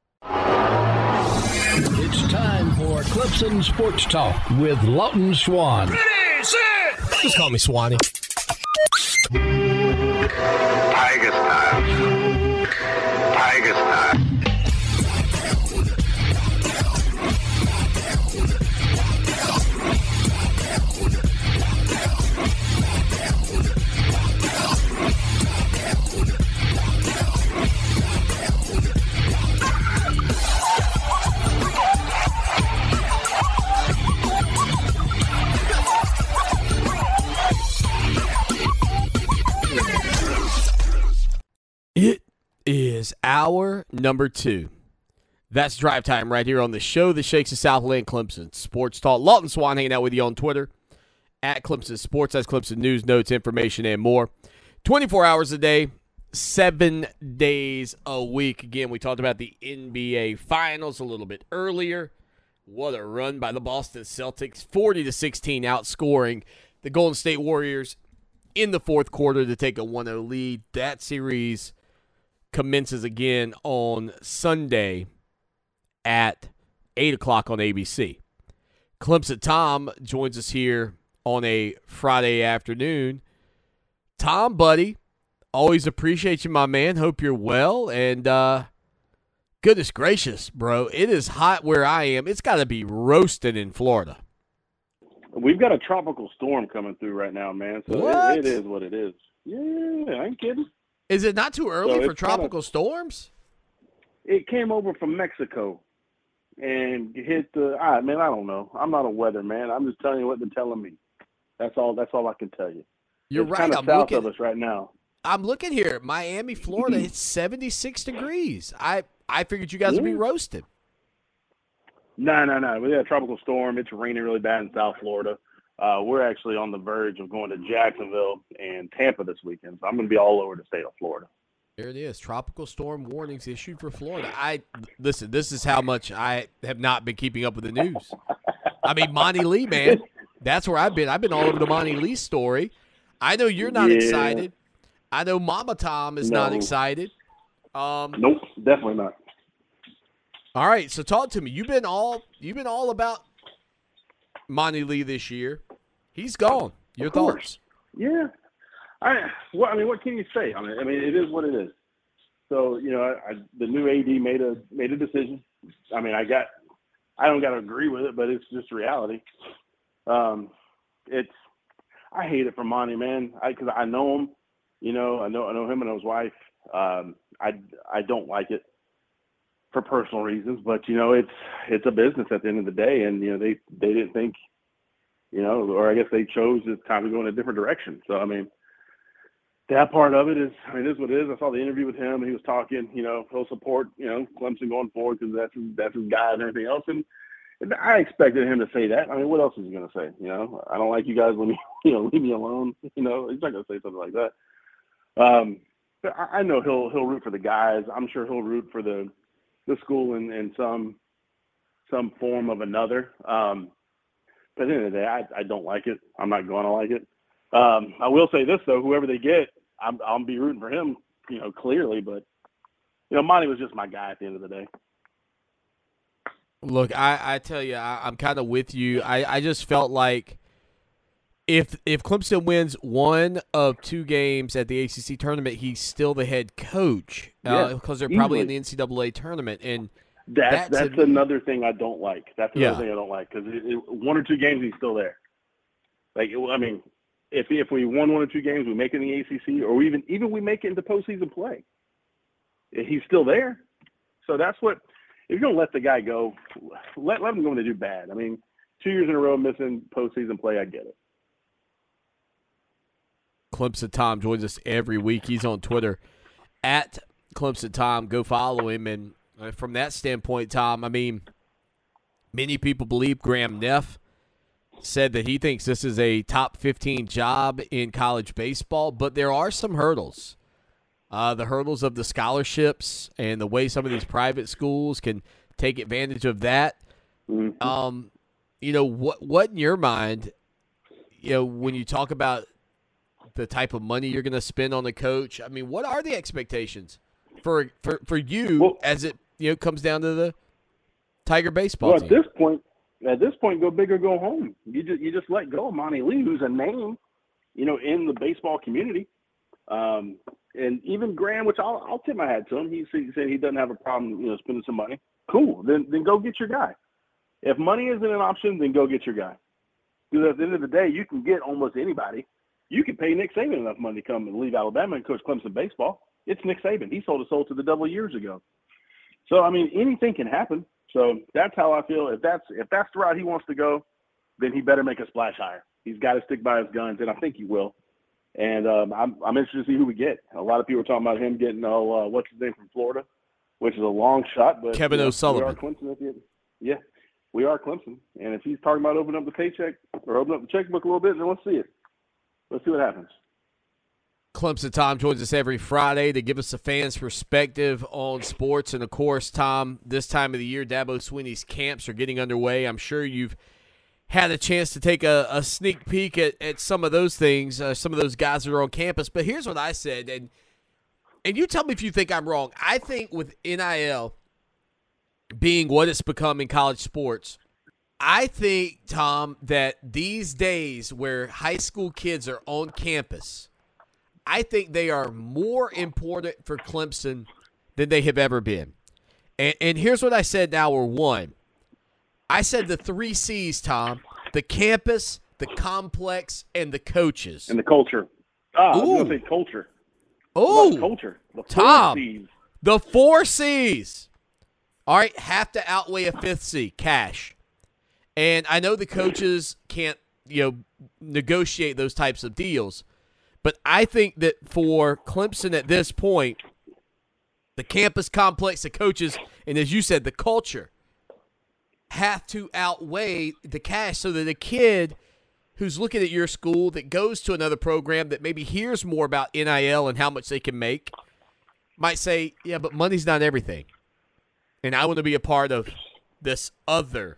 It's time for Clemson Sports Talk with Lawton Swan. Ready, set! Just call me Swanee. Tigers time. Tigers time. It is hour number two. That's drive time right here on the show that shakes the Southland, Clemson Sports Talk. Lawton Swan hanging out with you on Twitter at Clemson Sports. That's Clemson news, notes, information, and more. twenty-four hours a day, seven days a week. Again, we talked about the N B A Finals a little bit earlier. What a run by the Boston Celtics, forty to sixteen, outscoring the Golden State Warriors in the fourth quarter to take a one oh lead. That series commences again on Sunday at eight o'clock on A B C. Clemson Tom joins us here on a Friday afternoon. Tom, buddy, always appreciate you, my man. Hope you're well. And uh, goodness gracious, bro, it is hot where I am. It's got to be roasting in Florida. We've got a tropical storm coming through right now, man. So What? it, it is what it is. Yeah, I ain't kidding. Is it not too early So for it's kinda- tropical storms? It came over from Mexico and hit the. I man, I don't know. I'm not a weatherman. I'm just telling you what they're telling me. That's all. That's all I can tell you. You're it's right. Kind of I'm south looking. of us right now. I'm looking here. Miami, Florida. It's seventy-six degrees. I I figured you guys would be Yeah. roasted. No, no, no. We had a tropical storm. It's raining really bad in South Florida. Uh, we're actually on the verge of going to Jacksonville and Tampa this weekend. So I'm going to be all over the state of Florida. There it is. Tropical storm warnings issued for Florida. I listen. This is how much I have not been keeping up with the news. I mean, Monty Lee, man. That's where I've been. I've been all over the Monty Lee story. I know you're not Yeah. excited. I know Mama Tom is not No. excited. Um, Nope, definitely not. All right, so talk to me. You've been all you've been all about Monty Lee this year. He's gone. Your Of course. thoughts? Yeah. I well, I mean, what can you say? I mean, I mean, it is what it is. So you know, I, I, the new A D made a made a decision. I mean, I got, I don't got to agree with it, but it's just reality. Um, it's, I hate it for Monty, man. I because I know him. You know, I know I know him and his wife. Um, I I don't like it for personal reasons, but you know, it's it's a business at the end of the day, and you know, they they didn't think, you know, or I guess they chose it's time to go in a different direction. So I mean, that part of it is, I mean, it is what it is. I saw the interview with him. He was talking, you know, he'll support, you know, Clemson going forward because that's his, that's his guy and everything else. And, and I expected him to say that. I mean, what else is he going to say? You know, I don't like you guys. Let me, you know, leave me alone. You know, he's not going to say something like that. Um, but I, I know he'll he'll root for the guys. I'm sure he'll root for the the school in, in some some form of another. Um, but at the end of the day, I, I don't like it. I'm not going to like it. Um, I will say this though: whoever they get, I'm I'll be rooting for him, you know, clearly. But you know, Monty was just my guy at the end of the day. Look, I, I tell you, I, I'm kind of with you. I, I just felt like if if Clemson wins one of two games at the A C C tournament, he's still the head coach uh, because they're probably easily. in the N C double A tournament. And That's that's, that's another thing I don't like. That's another Yeah. thing I don't like because one or two games he's still there. Like it, I mean, if if we won one or two games, we make it in the A C C, or even even we make it into postseason play, he's still there. So that's what. If you're gonna let the guy go, let let him go when they do bad. I mean, two years in a row missing postseason play, I get it. Clemson Tom joins us every week. He's on Twitter at Clemson Tom. Go follow him. And uh, from that standpoint, Tom, I mean, many people believe Graham Neff said that he thinks this is a top fifteen job in college baseball, but there are some hurdles. Uh, the hurdles of the scholarships and the way some of these private schools can take advantage of that. Mm-hmm. Um, you know, what what in your mind, you know, when you talk about the type of money you're going to spend on the coach, I mean, what are the expectations for for, for you well, as it you know comes down to the Tiger baseball well, team? at this point, at this point, go big or go home. You just you just let go of Monty Lee, who's a name, you know, in the baseball community. Um, and even Graham, which I'll, I'll tip my hat to him, he said he doesn't have a problem, you know, spending some money. Cool. Then then go get your guy. If money isn't an option, then go get your guy. Because at the end of the day, you can get almost anybody. You can pay Nick Saban enough money to come and leave Alabama and coach Clemson baseball. It's Nick Saban. He sold his soul to the devil years ago. So I mean, anything can happen. So that's how I feel. If that's if that's the route he wants to go, then he better make a splash hire. He's got to stick by his guns, and I think he will. And um, I'm, I'm interested to see who we get. A lot of people are talking about him getting, oh, uh, what's his name from Florida, which is a long shot. But Kevin you know, O'Sullivan. We are Clemson at the end. Yeah, we are Clemson. And if he's talking about opening up the paycheck or opening up the checkbook a little bit, then let's see it. Let's see what happens. Clemson Tom joins us every Friday to give us a fan's perspective on sports. And, of course, Tom, this time of the year, Dabo Swinney's camps are getting underway. I'm sure you've had a chance to take a, a sneak peek at, at some of those things, uh, some of those guys that are on campus. But here's what I said, and and you tell me if you think I'm wrong. I think with N I L being what it's become in college sports, I think, Tom, that these days where high school kids are on campus, I think they are more important for Clemson than they have ever been. And, and here's what I said now, or one. I said the three C's, Tom: the campus, the complex, and the coaches. And the culture. Ah, I was Ooh. going to say culture. Oh, culture. The Tom. C's. The four C's. All right, have to outweigh a fifth C, cash. And I know the coaches can't, you know, negotiate those types of deals, but I think that for Clemson at this point, the campus complex, the coaches, and as you said, the culture have to outweigh the cash so that a kid who's looking at your school that goes to another program that maybe hears more about N I L and how much they can make might say, yeah, but money's not everything. And I want to be a part of this other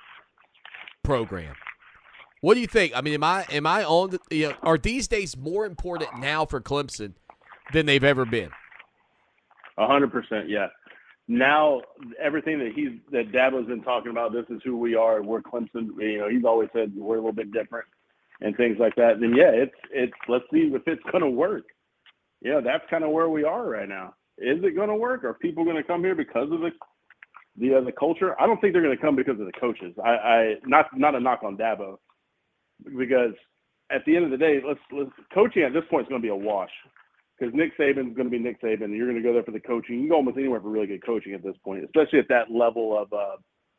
program. What do you think? I mean, am I am I on the, you know, are these days more important now for Clemson than they've ever been? A hundred percent, yeah. Now everything that he's that Dabo's been talking about, this is who we are. We're Clemson. You know, he's always said we're a little bit different and things like that. Then yeah, it's it's let's see if it's going to work. Yeah, that's kind of where we are right now. Is it going to work? Are people going to come here because of the the uh, the culture? I don't think they're going to come because of the coaches. I, I not not a knock on Dabo, because at the end of the day, let's let's coaching at this point is going to be a wash. Because Nick Saban's going to be Nick Saban, and you're going to go there for the coaching. You can go almost anywhere for really good coaching at this point, especially at that level of uh,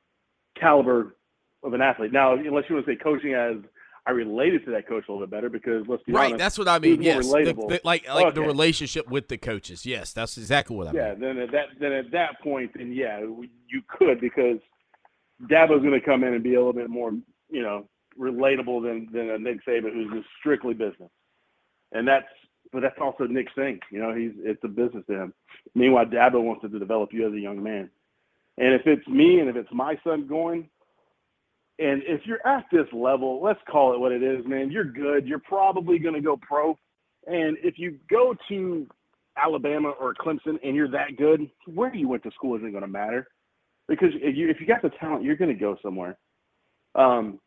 caliber of an athlete. Now, unless you want to say coaching as I related to that coach a little bit better, because let's be right, honest. Right, that's what I mean. Yes, the, the, like like okay. the relationship with the coaches. Yes, that's exactly what I yeah, mean. Yeah, then at that then at that point, then yeah, you could, because Dabo's going to come in and be a little bit more, you know, relatable than than a Nick Saban who's just strictly business, and that's. But that's also Nick's thing. You know, he's it's a business to him. Meanwhile, Dabo wants to develop you as a young man. And if it's me and if it's my son going, and if you're at this level, let's call it what it is, man, you're good. You're probably going to go pro. And if you go to Alabama or Clemson and you're that good, where you went to school isn't going to matter. Because if you, if you got the talent, you're going to go somewhere. Um.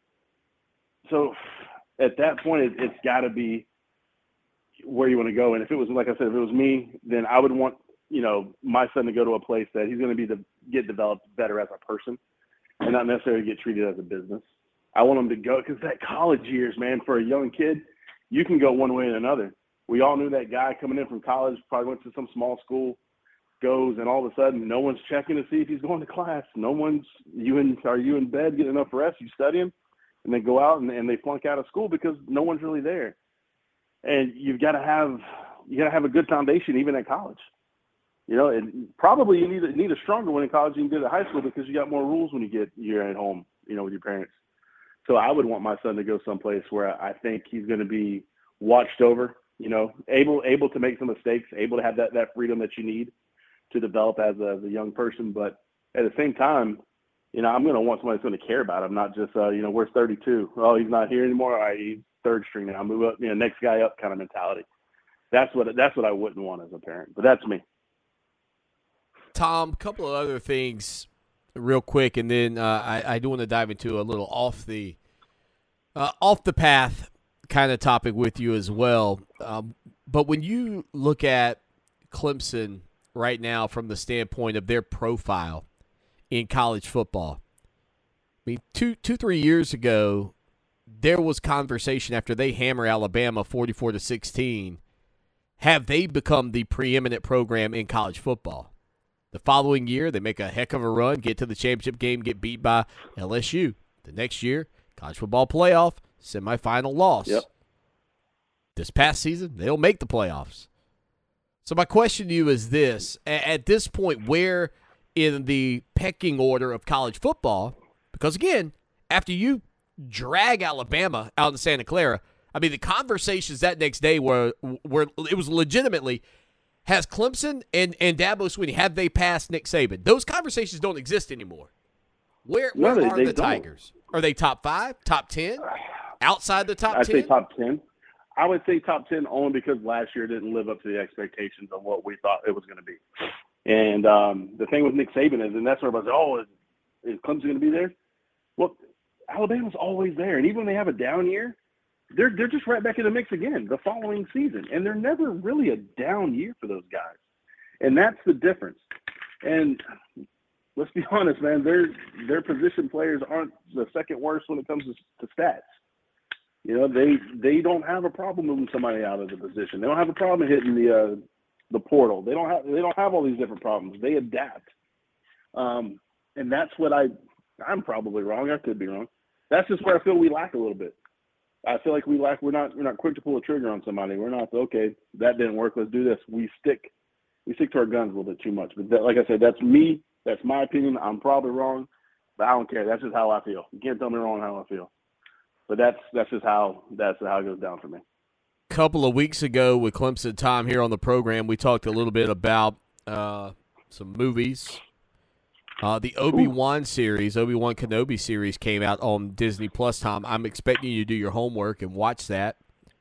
So at that point, it, it's got to be where you want to go. And if it was, like I said, if it was me, then I would want, you know, my son to go to a place that he's going to be the, get developed better as a person and not necessarily get treated as a business. I want him to go, because that college years, man, for a young kid, you can go one way or another. We all knew that guy coming in from college, probably went to some small school, goes, and all of a sudden no one's checking to see if he's going to class. No one's, you in, are you in bed, getting enough rest, you studying, and they go out and, and they flunk out of school because no one's really there. And you've got to have you got to have a good foundation even at college, you know. And probably you need a, need a stronger one in college than you did at high school, because you got more rules when you get you're at home, you know, with your parents. So I would want my son to go someplace where I think he's going to be watched over, you know, able able to make some mistakes, able to have that, that freedom that you need to develop as a, as a young person. But at the same time, you know, I'm going to want somebody that's going to care about him, not just uh, you know, where's thirty-two? Oh, he's not here anymore. All right, he's third string now, move up, you know, next guy up kind of mentality. That's what that's what I wouldn't want as a parent, but that's me. Tom, a couple of other things real quick, and then uh, I, I do want to dive into a little off the uh, off the path kind of topic with you as well. Um, but when you look at Clemson right now from the standpoint of their profile in college football, I mean, two, two, three years ago, there was conversation after they hammer Alabama forty-four to sixteen. Have they become the preeminent program in college football? The following year, they make a heck of a run, get to the championship game, get beat by L S U. The next year, college football playoff, semifinal loss. Yep. This past season, they don't make the playoffs. So my question to you is this. At this point, where in the pecking order of college football, because again, after you drag Alabama out in Santa Clara, I mean, the conversations that next day were, were it was legitimately, has Clemson and, and Dabo Swinney, have they passed Nick Saban? Those conversations don't exist anymore. Where, where no, they, are they the don't. Tigers? Are they top five, top ten, outside the top I'd ten? say top ten. I would say top ten only because last year didn't live up to the expectations of what we thought it was going to be. And um, the thing with Nick Saban is, and that's where everybody's, oh, is, is Clemson going to be there? Well, Alabama's always there. And even when they have a down year, they're they're just right back in the mix again the following season. And they're never really a down year for those guys. And that's the difference. And let's be honest, man, their their position players aren't the second worst when it comes to, to stats. You know, they they don't have a problem moving somebody out of the position. They don't have a problem hitting the uh, the portal. They don't have they don't have all these different problems. They adapt. Um, and that's what I I'm probably wrong. I could be wrong. That's just where I feel we lack a little bit. I feel like we lack. We're not. We're not quick to pull a trigger on somebody. We're not. Okay, that didn't work. Let's do this. We stick. We stick to our guns a little bit too much. But that, like I said, that's me. That's my opinion. I'm probably wrong, but I don't care. That's just how I feel. You can't tell me wrong how I feel. But that's that's just how that's how it goes down for me. A couple of weeks ago with Clemson Tom here on the program, we talked a little bit about uh, some movies. Uh, the Obi-Wan Ooh. series, Obi-Wan Kenobi series came out on Disney Plus, Tom. I'm expecting you to do your homework and watch that.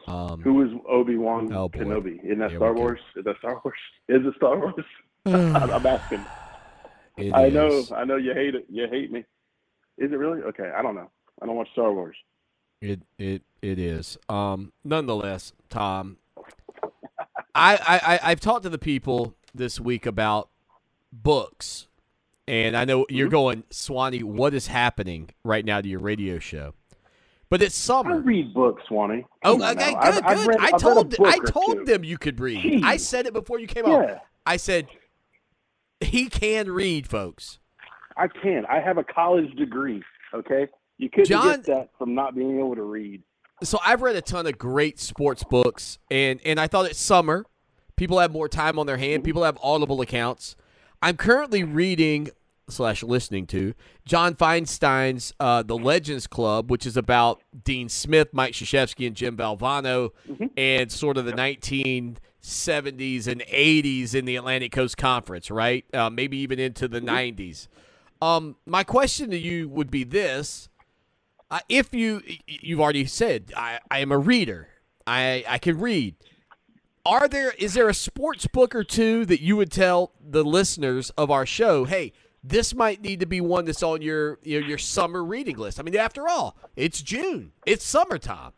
Um, Who is Obi-Wan Oh, boy. Kenobi? Isn't that Here Star we go. Wars? Is that Star Wars? Is it Star Wars? I'm I'm asking. it I know, is. I know you hate it. You hate me. Is it really? Okay, I don't know. I don't watch Star Wars. It it it is. Um, nonetheless, Tom, I, I I I've talked to the people this week about books, and I know you're going, Swanee. What is happening right now to your radio show? But it's I summer. read books, Swanee. Oh, Come on okay, now. good, I've- I've good. read- I I've read a told book I or told two. them you could read. Jeez. I said it before you came on. Yeah. I said he can read, folks. I can. I have a college degree. Okay, you couldn't John- get that from not being able to read. So I've read a ton of great sports books, and and I thought it's summer. People have more time on their hand. People have Audible accounts. I'm currently reading slash listening to John Feinstein's uh, The Legends Club, which is about Dean Smith, Mike Krzyzewski, and Jim Valvano, and sort of the nineteen seventies and eighties in the Atlantic Coast Conference, right? Uh, maybe even into the nineties. Um, my question to you would be this. Uh, if you, you've already said, I, I am a reader. I, I can read. Are there, is there a sports book or two that you would tell the listeners of our show, hey, this might need to be one that's on your, you know, your summer reading list? I mean, after all, it's June. It's summertime.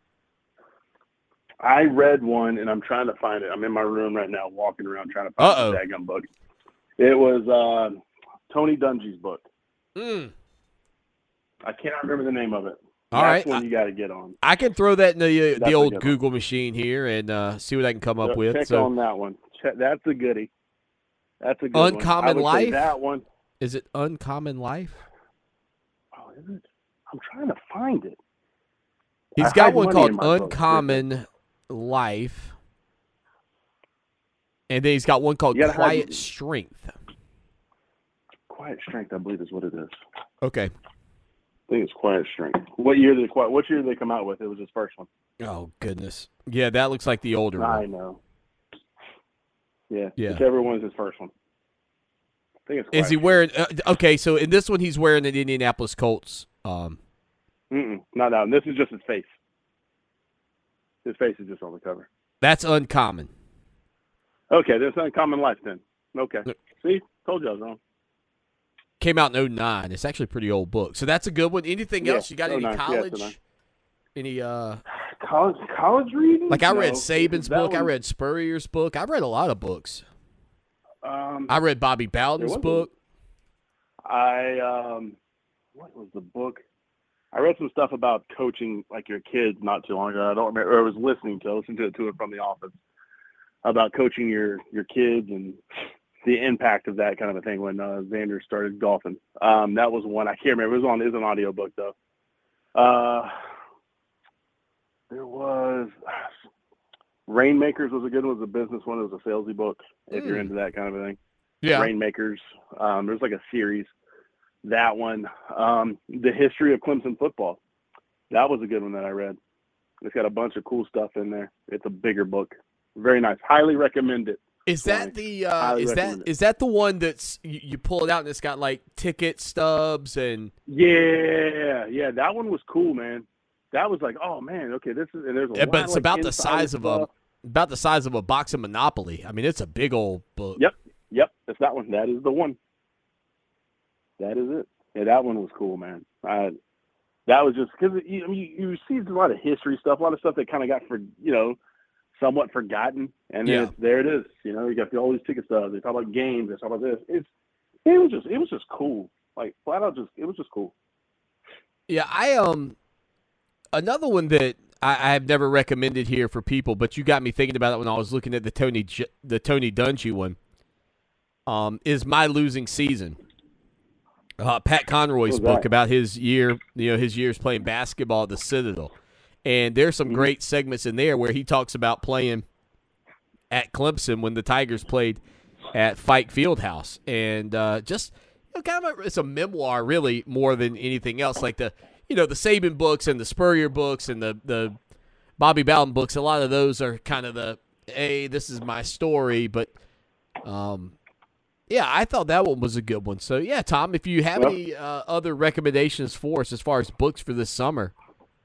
I read one, and I'm trying to find it. I'm in my room right now, walking around trying to find Uh-oh. the daggum book. It was uh, Tony Dungy's book. Mm. I can't remember the name of it. All That's right. one you got to get on. I can throw that in the, uh, That's the a old good one. Google machine here and uh, see what I can come up So with. Check So, on that one. Check, that's a goodie. That's a good one. Uncommon I would say Life? that one. is it Uncommon Life? Oh, is it? I'm trying to find it. He's I got hide one money called in my books. Uncommon Life. And then he's got one called You gotta hide- Quiet Strength. Quiet Strength, I believe, is what it is. Okay. I think it's Quiet Strength. What year did it, what year did they come out with? It was his first one. Oh, goodness. Yeah, that looks like the older I one. know. Yeah. Yeah. Whichever one's his first one. I think it's. Is Quiet he wearing uh, – okay, so in this one he's wearing an Indianapolis Colts. Um, Mm-mm, not that one. This is just his face. His face is just on the cover. that's Uncommon. Okay, that's Uncommon Life then. Okay. See? Told you I was wrong. Came out in oh nine. It's actually a pretty old book. So that's a good one. Anything Yeah, else? You got oh any nine. Yeah, college? it's oh nine. Any uh College college reading? like I No. read Saban's That book, I one- read Spurrier's book. I read a lot of books. Um, I read Bobby There Bowden's was a- book. I um, what was the book? I read some stuff about coaching, like your kids, not too long ago. I don't remember. Or I was listening to, I listened to it to it from the office about coaching your your kids and the impact of that kind of a thing when uh, Xander started golfing. Um, that was one I can't remember. It was on. It was an audio book though. Uh, there was Rainmakers was a good one. It was a business one. It was a salesy book. If you're Mm. into that kind of a thing. Yeah. Rainmakers. Um, there's like a series. That one. Um, the history of Clemson football. That was a good one that I read. It's got a bunch of cool stuff in there. It's a bigger book. Very nice. Highly recommend it. Is that the uh, Highly is that recommend it. is that the one that's you, you pull it out and it's got like ticket stubs and Yeah, yeah. That one was cool, man. That was like, oh man, okay, this is and there's a yeah, lot but it's like, about the inside size of a stuff. about the size of a box of Monopoly. I mean, it's a big old book. Yep, yep. That's that one. That is the one. That is it. Yeah, that one was cool, man. I, that was just because you, I mean, you, you received a lot of history stuff, a lot of stuff that kind of got for you know, somewhat forgotten, and then Yeah. it's, there it is. You know, you got all these ticket stubs. They talk about games. They talk about this. It's it was just it was just cool. Like flat out, just it was just cool. Yeah, I um another one that I, I have never recommended here for people, but you got me thinking about it when I was looking at the Tony J- the Tony Dungy one. Um, is My Losing Season. Uh, Pat Conroy's What was book that? about his year, you know, his years playing basketball at the Citadel, and there's some Mhm. great segments in there where he talks about playing at Clemson when the Tigers played at Fike Fieldhouse, and uh, just you know, kind of a, it's a memoir really more than anything else. Like the you know the Saban books and the Spurrier books and the the Bobby Bowden books. A lot of those are kind of the hey, this is my story, but um. Yeah, I thought that one was a good one. So, yeah, Tom, if you have Well- any uh, other recommendations for us as far as books for this summer.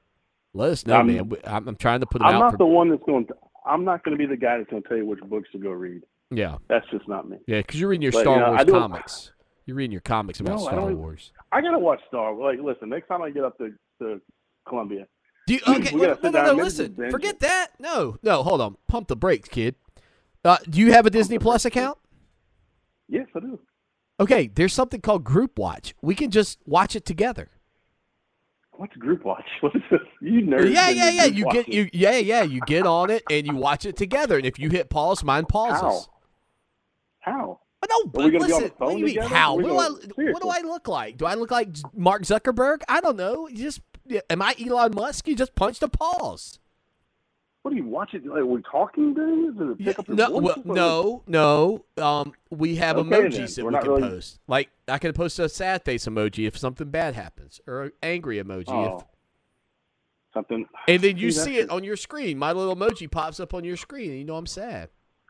Let us know, I'm- man. We- I'm, I'm trying to put them I'm out. not For, the one that's going to. I'm not going to be the guy that's going to. I'm not going to be the guy that's going to. I'm not going to be the guy that's going to tell you which books to go read. yeah, That's just not me. yeah, because you're reading your But, Star you know, Wars I do- comics. You're reading your comics about No, I Star don't- Wars. I got to watch Star Wars. Like, listen, next time I get up to, to Columbia, Do you, okay, We no, gotta no, sit no, down no, and maybe listen. just binge Forget it. that. No, no, hold on. Pump the brakes, kid. Uh, do you have a Disney Plus account? yes, I do. Okay, there's something called Group Watch. We can just watch it together. What's group watch? What is this? You nerds. Yeah, and yeah, your yeah. group You get watches. you yeah, yeah. You get on it and you watch it together. And if you hit pause, mine pauses. How? How? But no, but we gonna be on listen. the phone What do you mean? together? How? We're What do, gonna- I, what do seriously. I look like? Do I look like Mark Zuckerberg? I don't know. You just am I Elon Musk? You just punched a pause. What are you watching? Like, are we talking things? Does it pick Yeah, up your no, voice? well, What- no, no. Um, we have Okay, emojis then. that We're we not can really- post. Like I can post a sad face emoji if something bad happens, or an angry emoji. Oh, If, something. and then you See, see that's it on your screen. My little emoji pops up on your screen, and you know I'm sad.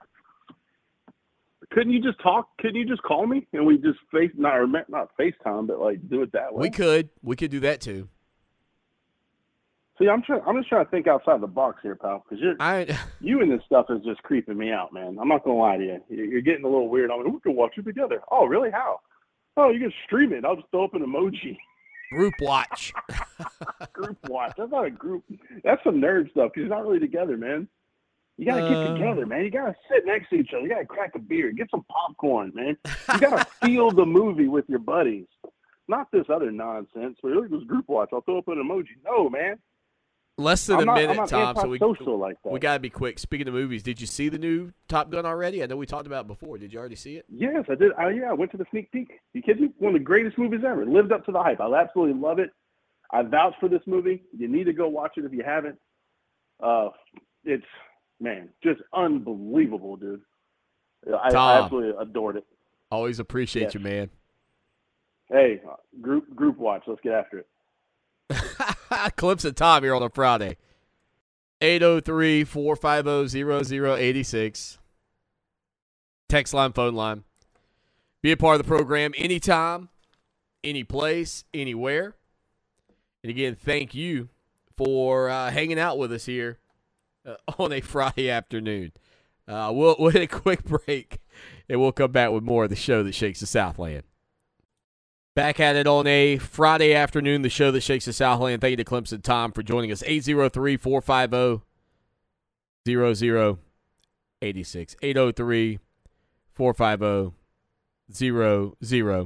Couldn't you just talk? Couldn't you just call me and we just face not or not FaceTime, but like do it that way? We could, we could do that too. See, I'm trying. I'm just trying to think outside the box here, pal. Because you're I, you and this stuff is just creeping me out, man. I'm not gonna lie to you. You're you're getting a little weird. I'm like, we can watch it together. Oh, really? How? Oh, you can stream it. I'll just throw up an emoji. Group Watch. Group watch. That's not a group. That's some nerd stuff because you're not really together, man. You gotta Uh, get together, man. You gotta sit next to each other. You gotta crack a beer. Get some popcorn, man. You gotta feel the movie with your buddies. Not this other nonsense. Where it was group watch. I'll throw up an emoji. No, man. Less than I'm a not, minute, I'm not Tom. So we antisocial like that. we gotta be quick. Speaking of movies, did you see the new Top Gun already? I know we talked about it before. Did you already see it? Yes, I did. I, yeah, I went to the sneak peek. You kidding me? One of the greatest movies ever. Lived up to the hype. I absolutely love it. I vouch for this movie. You need to go watch it if you haven't. Uh, it's, man, just unbelievable, dude. I, Tom. I absolutely adored it. Always appreciate Yes. you, man. Hey, uh, group group watch. Let's get after it. Clips of Tom here on a Friday. eight oh three, four five oh, zero zero eight six. Text line, phone line. Be a part of the program anytime, any place, anywhere. And again, thank you for uh, hanging out with us here uh, on a Friday afternoon. Uh, we'll, we'll hit a quick break, and we'll come back with more of the show that shakes the Southland. Back at it on a Friday afternoon, the show that shakes the Southland. Thank you to Clemson Tom for joining us. eight oh three, four five oh, zero zero eight six. eight oh three, four five oh, zero zero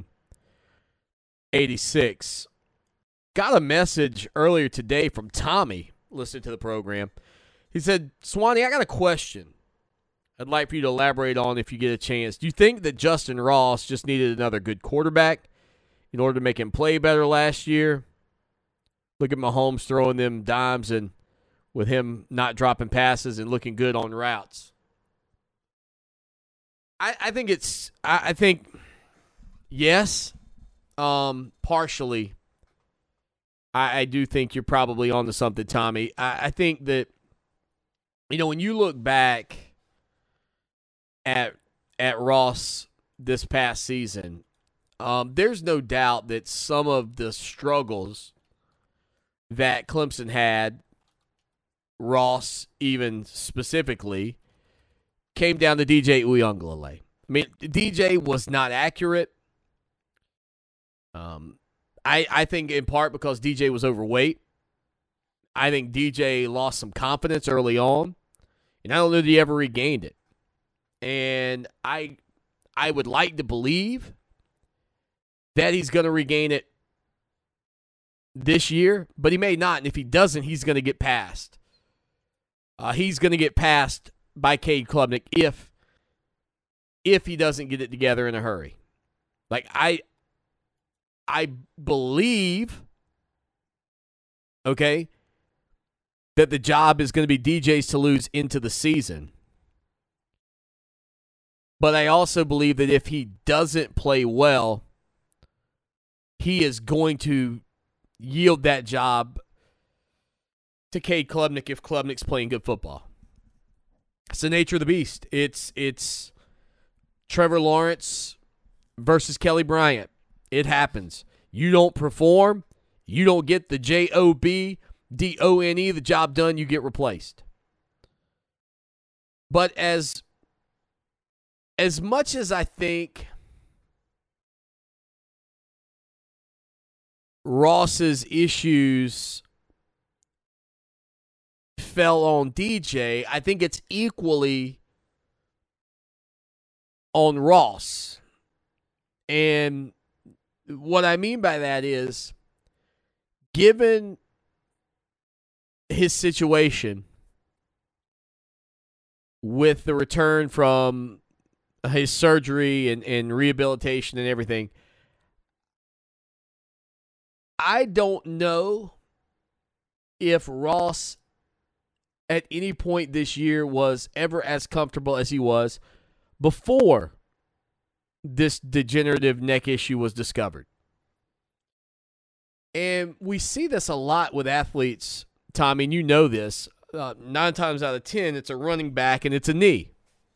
eight six. Got a message earlier today from Tommy, listening to the program. He said, Swanee, I got a question I'd like for you to elaborate on if you get a chance. Do you think that Justin Ross just needed another good quarterback in order to make him play better last year? Look at Mahomes throwing them dimes and with him not dropping passes and looking good on routes. I, I think it's I, I think yes, um, partially. I, I do think you're probably onto something, Tommy. I, I think that, you know, when you look back at at Ross this past season, um, there's no doubt that some of the struggles that Clemson had, Ross even specifically, came down to D J Uiagalelei. I mean, D J was not accurate. Um, I I think in part because D J was overweight. I think D J lost some confidence early on, and I don't know that he ever regained it. And I I would like to believe that he's going to regain it this year, but he may not. And if he doesn't, he's going to get passed. Uh, he's going to get passed by Cade Klubnik if if he doesn't get it together in a hurry. Like I I believe, okay, that the job is going to be D J's to lose into the season. But I also believe that if he doesn't play well, he is going to yield that job to Cade Klubnik if Klubnik's playing good football. It's the nature of the beast. It's it's Trevor Lawrence versus Kelly Bryant. It happens. You don't perform, you don't get the J O B, D O N E, the job done, you get replaced. But as, as much as I think Ross's issues fell on D J, I think it's equally on Ross. And what I mean by that is, given his situation with the return from his surgery and, and rehabilitation and everything, I don't know if Ross at any point this year was ever as comfortable as he was before this degenerative neck issue was discovered. And we see this a lot with athletes, Tommy, and you know this. Uh, nine times out of ten, it's a running back and it's a knee.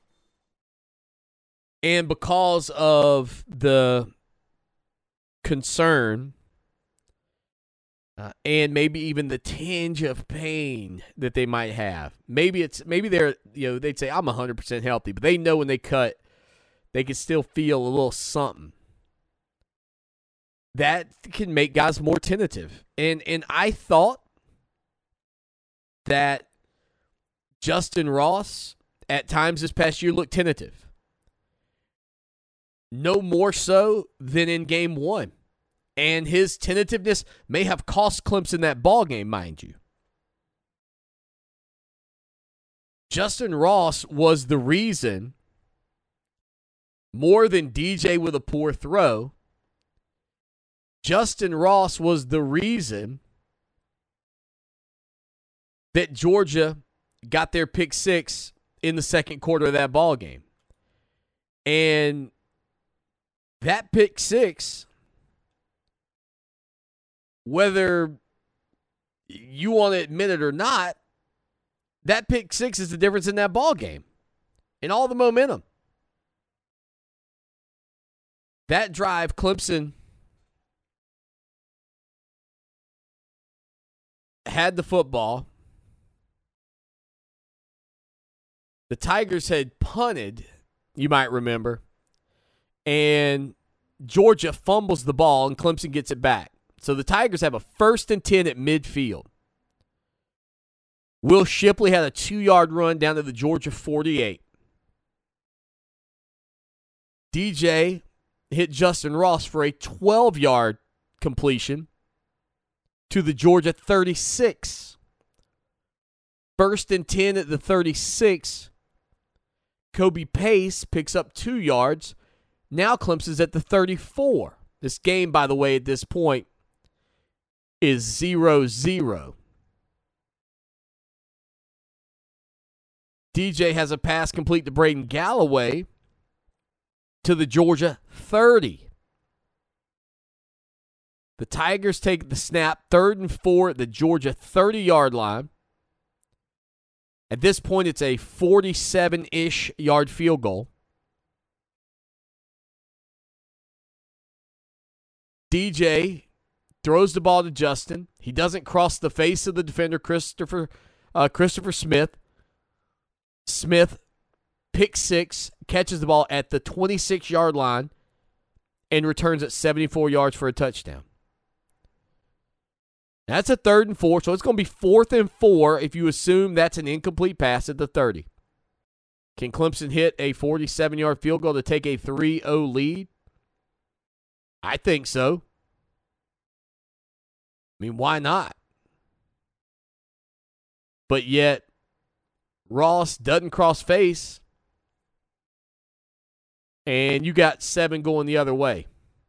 And because of the concern uh, and maybe even the tinge of pain that they might have, maybe it's maybe they're you know they'd say I'm one hundred percent healthy, but they know when they cut, they can still feel a little something. That can make guys more tentative. And and I thought that Justin Ross at times this past year looked tentative. No more so than in game one. And his tentativeness may have cost Clemson that ball game, mind you. Justin Ross was the reason, more than D J with a poor throw, Justin Ross was the reason that Georgia got their pick six in the second quarter of that ball game. And that pick six, whether you want to admit it or not, that pick six is the difference in that ball game and all the momentum. That drive, Clemson had the football. The Tigers had punted, you might remember, and Georgia fumbles the ball and Clemson gets it back. So the Tigers have a first and ten at midfield. Will Shipley had a two-yard run down to the Georgia forty-eight. D J hit Justin Ross for a twelve-yard completion to the Georgia thirty-six. First and ten at the thirty-six. Kobe Pace picks up two yards. Now Clemson's at the thirty-four. This game, by the way, at this point is zero zero. D J has a pass complete to Braden Galloway to the Georgia thirty. The Tigers take the snap, third and four at the Georgia thirty-yard line. At this point, it's a forty-seven-ish yard field goal. D J throws the ball to Justin. He doesn't cross the face of the defender, Christopher uh, Christopher Smith. Smith, pick six, catches the ball at the twenty-six-yard line and returns it seventy-four yards for a touchdown. That's a third and four, so it's going to be fourth and four if you assume that's an incomplete pass at the thirty. Can Clemson hit a forty-seven-yard field goal to take a three oh lead? I think so. I mean, why not? But yet, Ross doesn't cross face, and you got seven going the other way.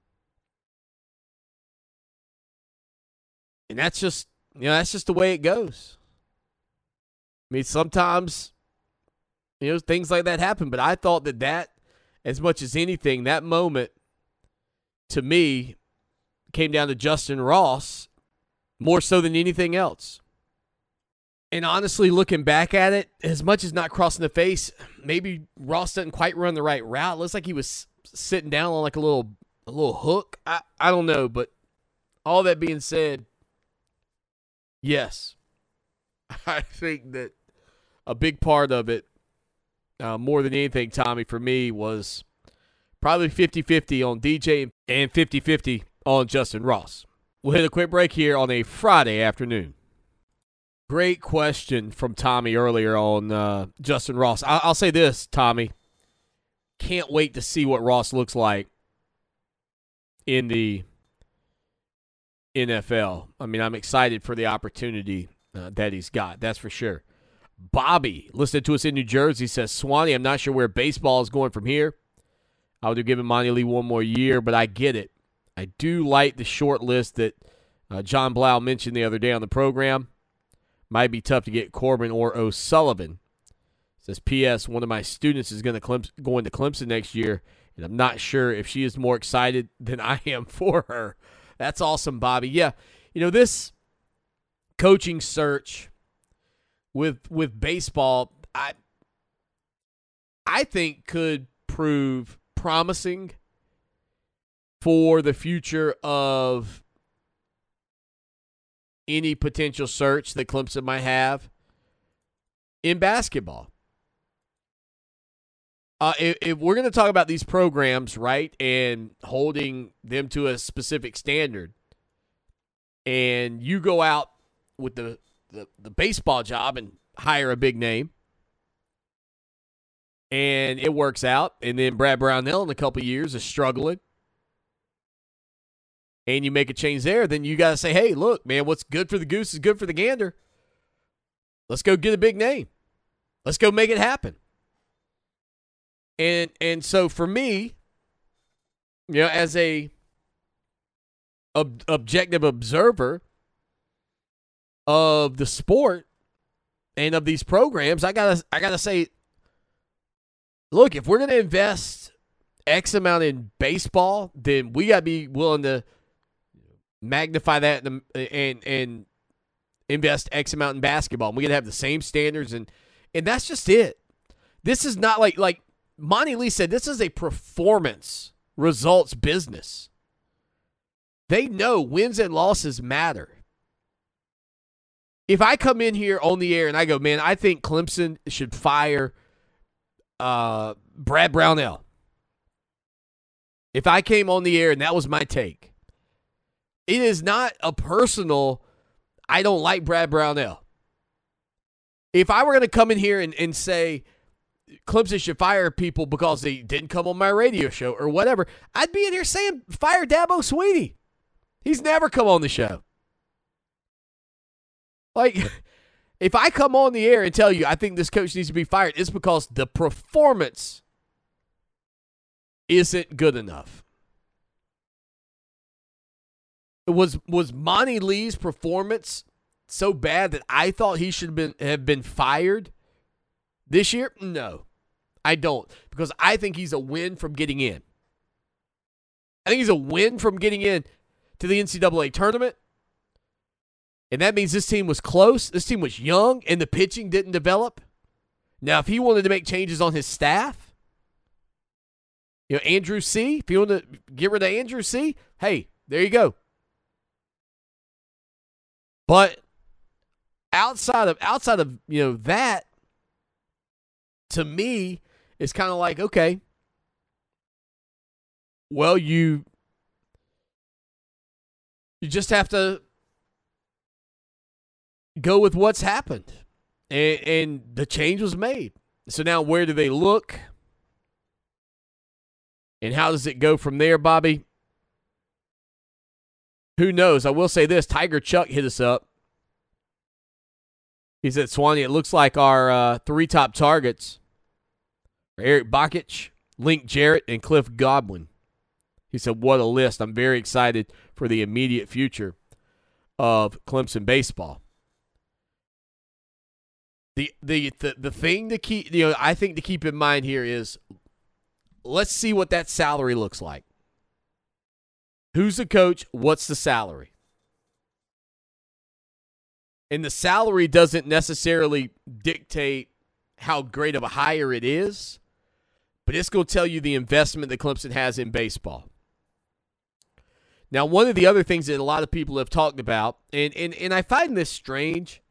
And that's just, you know, that's just the way it goes. I mean, sometimes, you know, things like that happen, but I thought that that, as much as anything, that moment, to me, came down to Justin Ross more so than anything else. And honestly, looking back at it, as much as not crossing the face, maybe Ross doesn't quite run the right route. It looks like he was sitting down on like a little a little hook. I, I don't know, but all that being said, Yes. I think that a big part of it, uh, more than anything, Tommy, for me, was probably fifty-fifty on D J and fifty-fifty on Justin Ross. We'll hit a quick break here on a Friday afternoon. Great question from Tommy earlier on uh, Justin Ross. I- I'll say this, Tommy. Can't wait to see what Ross looks like in the N F L. I mean, I'm excited for the opportunity uh, that he's got. That's for sure. Bobby, listening to us in New Jersey, says, Swanee, I'm not sure where baseball is going from here. I would have given Monty Lee one more year, but I get it. I do like the short list that uh, John Blau mentioned the other day on the program. Might be tough to get Corbin or O'Sullivan. Says, P S, one of my students is going to Clemson, going to Clemson next year, and I'm not sure if she is more excited than I am for her. That's awesome, Bobby. Yeah, you know, this coaching search with with baseball, I I think could prove promising for the future of any potential search that Clemson might have in basketball. Uh, if, if we're going to talk about these programs, right, and holding them to a specific standard, and you go out with the, the, the baseball job and hire a big name, and it works out, and then Brad Brownell in a couple of years is struggling, and you make a change there, then you got to say, hey, look, man, what's good for the goose is good for the gander. Let's go get a big name. Let's go make it happen. And and so for me, you know, as a ob- objective observer of the sport and of these programs, I gotta I gotta say, look, if we're gonna invest X amount in baseball, then we gotta be willing to magnify that and and, and invest X amount in basketball. And we gotta have the same standards, and and that's just it. This is not like like. Monty Lee said this is a performance results business. They know wins and losses matter. If I come in here on the air and I go, man, I think Clemson should fire uh, Brad Brownell. If I came on the air and that was my take, it is not a personal, I don't like Brad Brownell. If I were going to come in here and, and say, Clemson should fire people because they didn't come on my radio show or whatever, I'd be in here saying, fire Dabo Swinney. He's never come on the show. Like, if I come on the air and tell you I think this coach needs to be fired, it's because the performance isn't good enough. Was was Monty Lee's performance so bad that I thought he should have been, have been fired this year? No, I don't, because I think he's a win from getting in. I think he's a win from getting in to the N C double A tournament, and that means this team was close, this team was young, and the pitching didn't develop. Now, if he wanted to make changes on his staff, you know, Andrew C., if you want to get rid of Andrew C., hey, there you go. But outside of outside of you know that, to me, it's kind of like, okay, well, you you just have to go with what's happened. And, and the change was made. So now where do they look? And how does it go from there, Bobby? Who knows? I will say this. Tiger Chuck hit us up. He said, Swanee, it looks like our uh, three top targets are Eric Bakich, Link Jarrett, and Cliff Godwin. He said, what a list. I'm very excited for the immediate future of Clemson baseball. The the the, the thing to keep, you know, I think to keep in mind here is, let's see what that salary looks like. Who's the coach? What's the salary? And the salary doesn't necessarily dictate how great of a hire it is, but it's going to tell you the investment that Clemson has in baseball. Now, one of the other things that a lot of people have talked about, and and, and I find this strange,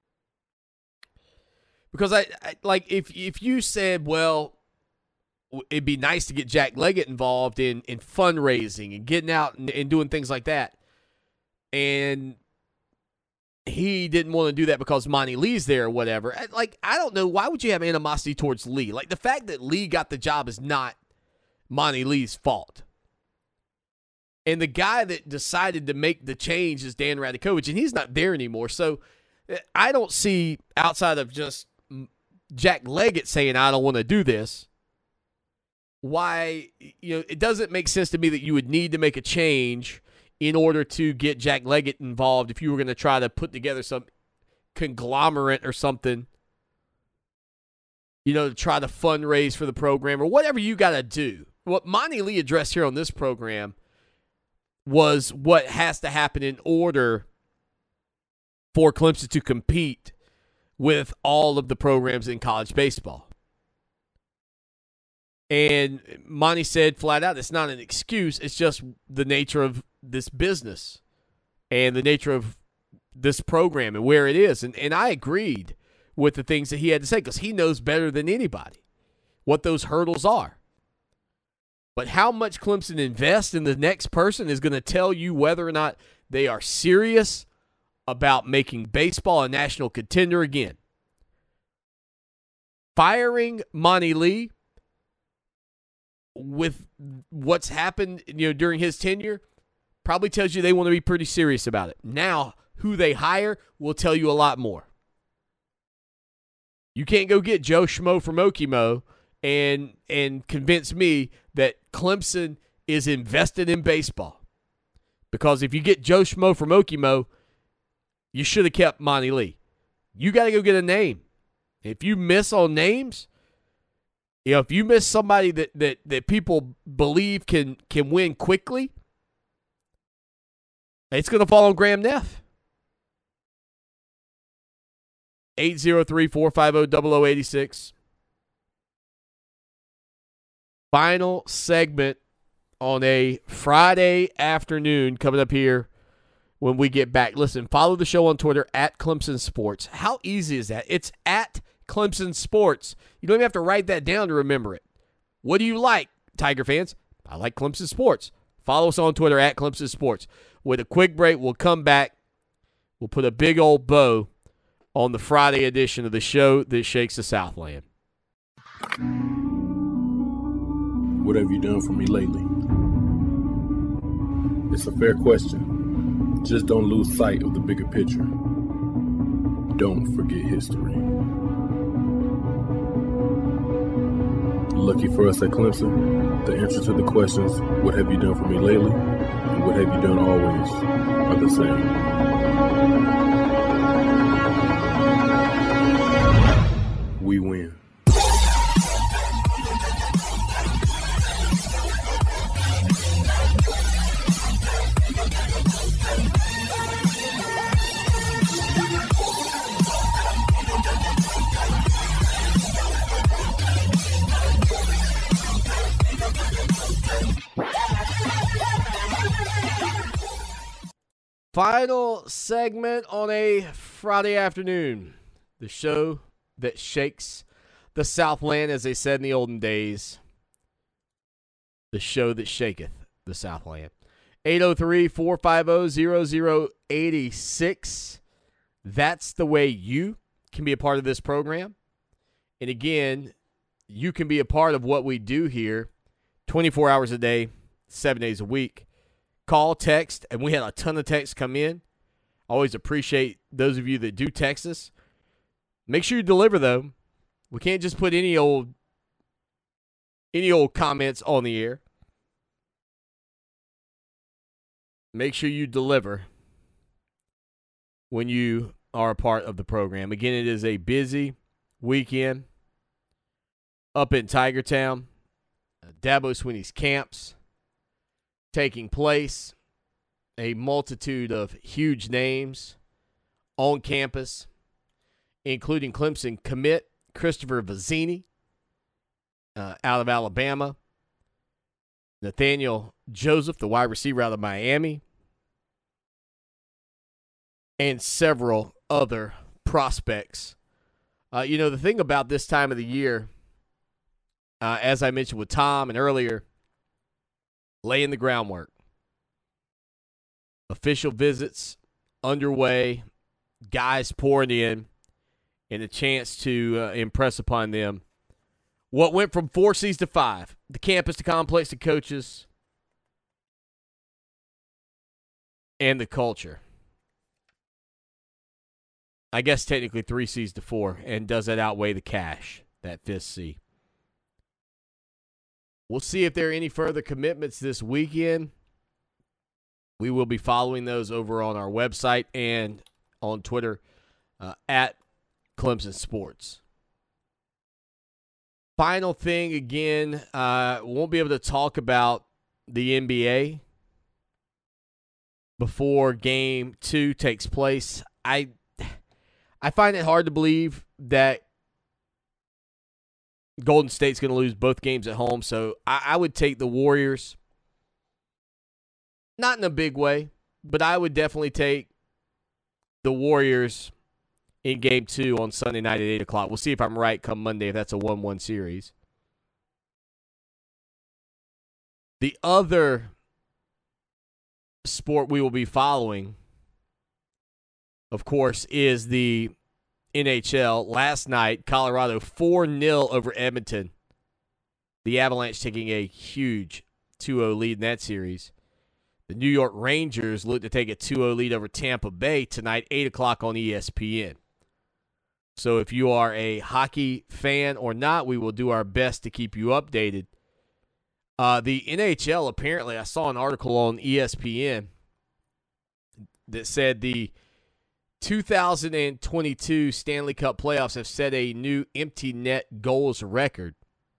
because I, I like if if you said, well, it'd be nice to get Jack Leggett involved in in fundraising and getting out and, and doing things like that, and he didn't want to do that because Monty Lee's there or whatever. Like, I don't know. Why would you have animosity towards Lee? Like, the fact that Lee got the job is not Monty Lee's fault. And the guy that decided to make the change is Dan Radakovich, and he's not there anymore. So I don't see, outside of just Jack Leggett saying, I don't want to do this, why, you know, it doesn't make sense to me that you would need to make a change in order to get Jack Leggett involved if you were going to try to put together some conglomerate or something, you know, to try to fundraise for the program or whatever you got to do. What Monty Lee addressed here on this program was what has to happen in order for Clemson to compete with all of the programs in college baseball. And Monty said flat out, it's not an excuse. It's just the nature of this business and the nature of this program and where it is. And, and I agreed with the things that he had to say because he knows better than anybody what those hurdles are. But how much Clemson invests in the next person is going to tell you whether or not they are serious about making baseball a national contender again. Firing Monty Lee with what's happened, you know, during his tenure probably tells you they want to be pretty serious about it. Now, who they hire will tell you a lot more. You can't go get Joe Schmo from Okemo and and convince me that Clemson is invested in baseball. Because if you get Joe Schmo from Okemo, you should have kept Monty Lee. You got to go get a name. If you miss on names, you know, if you miss somebody that that that people believe can can win quickly, it's going to fall on Graham Neff. eight oh three, four five oh, zero zero eight six. Final segment on a Friday afternoon coming up here when we get back. Listen, follow the show on Twitter at Clemson Sports. How easy is that? It's at Clemson Sports. You don't even have to write that down to remember it. What do you like, Tiger fans? I like Clemson Sports. Follow us on Twitter at Clemson Sports. With a quick break, we'll come back. We'll put a big old bow on the Friday edition of the show that shakes the Southland. What have you done for me lately? It's a fair question. Just don't lose sight of the bigger picture. Don't forget history. Lucky for us at Clemson, the answer to the questions, what have you done for me lately, and what have you done always, are the same. We win. Final segment on a Friday afternoon. The show that shakes the Southland, as they said in the olden days. The show that shaketh the Southland. eight oh three, four five oh, zero zero eight six. That's the way you can be a part of this program. And again, you can be a part of what we do here twenty-four hours a day, seven days a week. Call, text, and we had a ton of texts come in. Always appreciate those of you that do text us. Make sure you deliver, though. We can't just put any old any old comments on the air. Make sure you deliver when you are a part of the program. Again, it is a busy weekend up in Tigertown. Dabo Swinney's camps taking place. A multitude of huge names on campus, including Clemson commit Christopher Vizzini uh, out of Alabama. Nathaniel Joseph, the wide receiver out of Miami, and several other prospects. Uh, you know, the thing about this time of the year, uh, as I mentioned with Tom and earlier, laying the groundwork. Official visits underway, guys pouring in, and a chance to uh, impress upon them what went from four C's to five. The campus, the complex, the coaches, and the culture. I guess technically three C's to four, and does that outweigh the cash, that fifth C? We'll see if there are any further commitments this weekend. We will be following those over on our website and on Twitter uh, at Clemson Sports. Final thing, again, uh, won't be able to talk about the N B A before game two takes place. I I find it hard to believe that Golden State's going to lose both games at home, so I, I would take the Warriors. Not in a big way, but I would definitely take the Warriors in game two on Sunday night at eight o'clock. We'll see if I'm right come Monday if that's a one one series. The other sport we will be following, of course, is the N H L. Last night, Colorado four nil over Edmonton. The Avalanche taking a huge two oh lead in that series. The New York Rangers look to take a two oh lead over Tampa Bay tonight, eight o'clock on E S P N. So if you are a hockey fan or not, we will do our best to keep you updated. Uh, the N H L, apparently, I saw an article on E S P N that said the two thousand twenty-two Stanley Cup playoffs have set a new empty net goals record.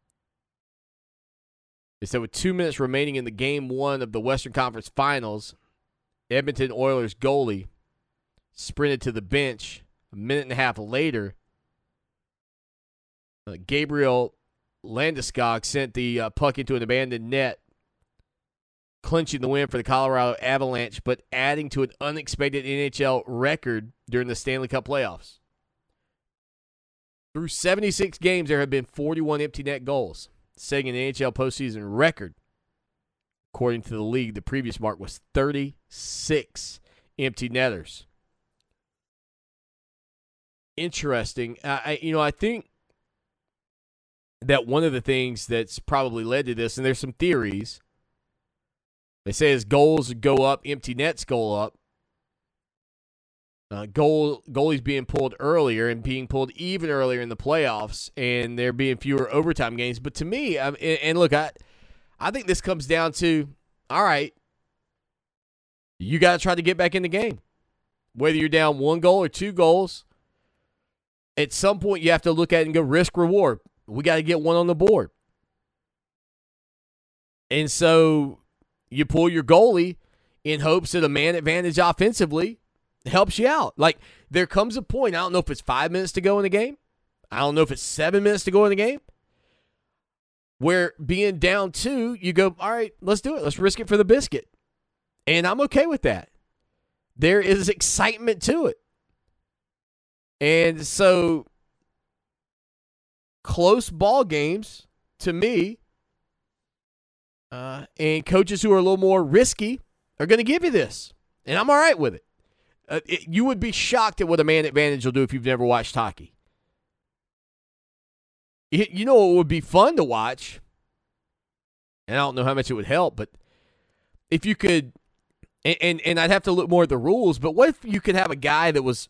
They said with two minutes remaining in the game one of the Western Conference Finals, Edmonton Oilers goalie sprinted to the bench a minute and a half later. Uh, Gabriel Landeskog sent the uh, puck into an abandoned net, clinching the win for the Colorado Avalanche, but adding to an unexpected N H L record during the Stanley Cup playoffs. Through seventy-six games, there have been forty-one empty net goals, setting an N H L postseason record. According to the league, the previous mark was thirty-six empty netters. Interesting. I, you know, I think that one of the things that's probably led to this, and there's some theories, they say as goals go up, empty nets go up. Uh, goal goalies being pulled earlier and being pulled even earlier in the playoffs, and there being fewer overtime games. But to me, I, and, and look, I, I think this comes down to, all right, you got to try to get back in the game. Whether you're down one goal or two goals, at some point you have to look at it and go risk-reward. We got to get one on the board. And so you pull your goalie in hopes that a man advantage offensively helps you out. Like, there comes a point, I don't know if it's five minutes to go in the game. I don't know if it's seven minutes to go in the game, where being down two, you go, all right, let's do it. Let's risk it for the biscuit. And I'm okay with that. There is excitement to it. And so close ball games, to me, uh, and coaches who are a little more risky are going to give you this. And I'm all right with it. Uh, it. You would be shocked at what a man advantage will do if you've never watched hockey. You, you know what would be fun to watch? And I don't know how much it would help, but if you could, and, and, and I'd have to look more at the rules, but what if you could have a guy that was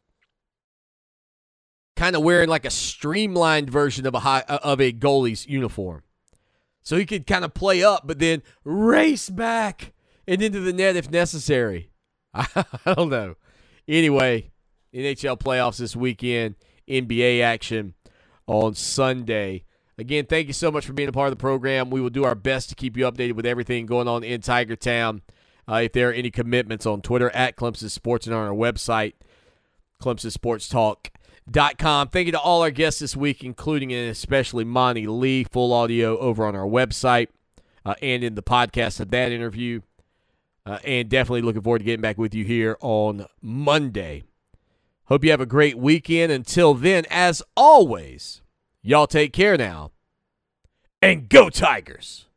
kind of wearing like a streamlined version of a high, of a goalie's uniform, so he could kind of play up, but then race back and into the net if necessary. I don't know. Anyway, N H L playoffs this weekend, N B A action on Sunday. Again, thank you so much for being a part of the program. We will do our best to keep you updated with everything going on in Tiger Town. Uh, if there are any commitments on Twitter, at Clemson Sports, and on our website, Clemson Sports Talk dot com. Thank you to all our guests this week, including and especially Monty Lee. Full audio over on our website. uh, and in the podcast of that interview. Uh, and definitely looking forward to getting back with you here on Monday. Hope you have a great weekend. Until then, as always, y'all take care now. And go Tigers!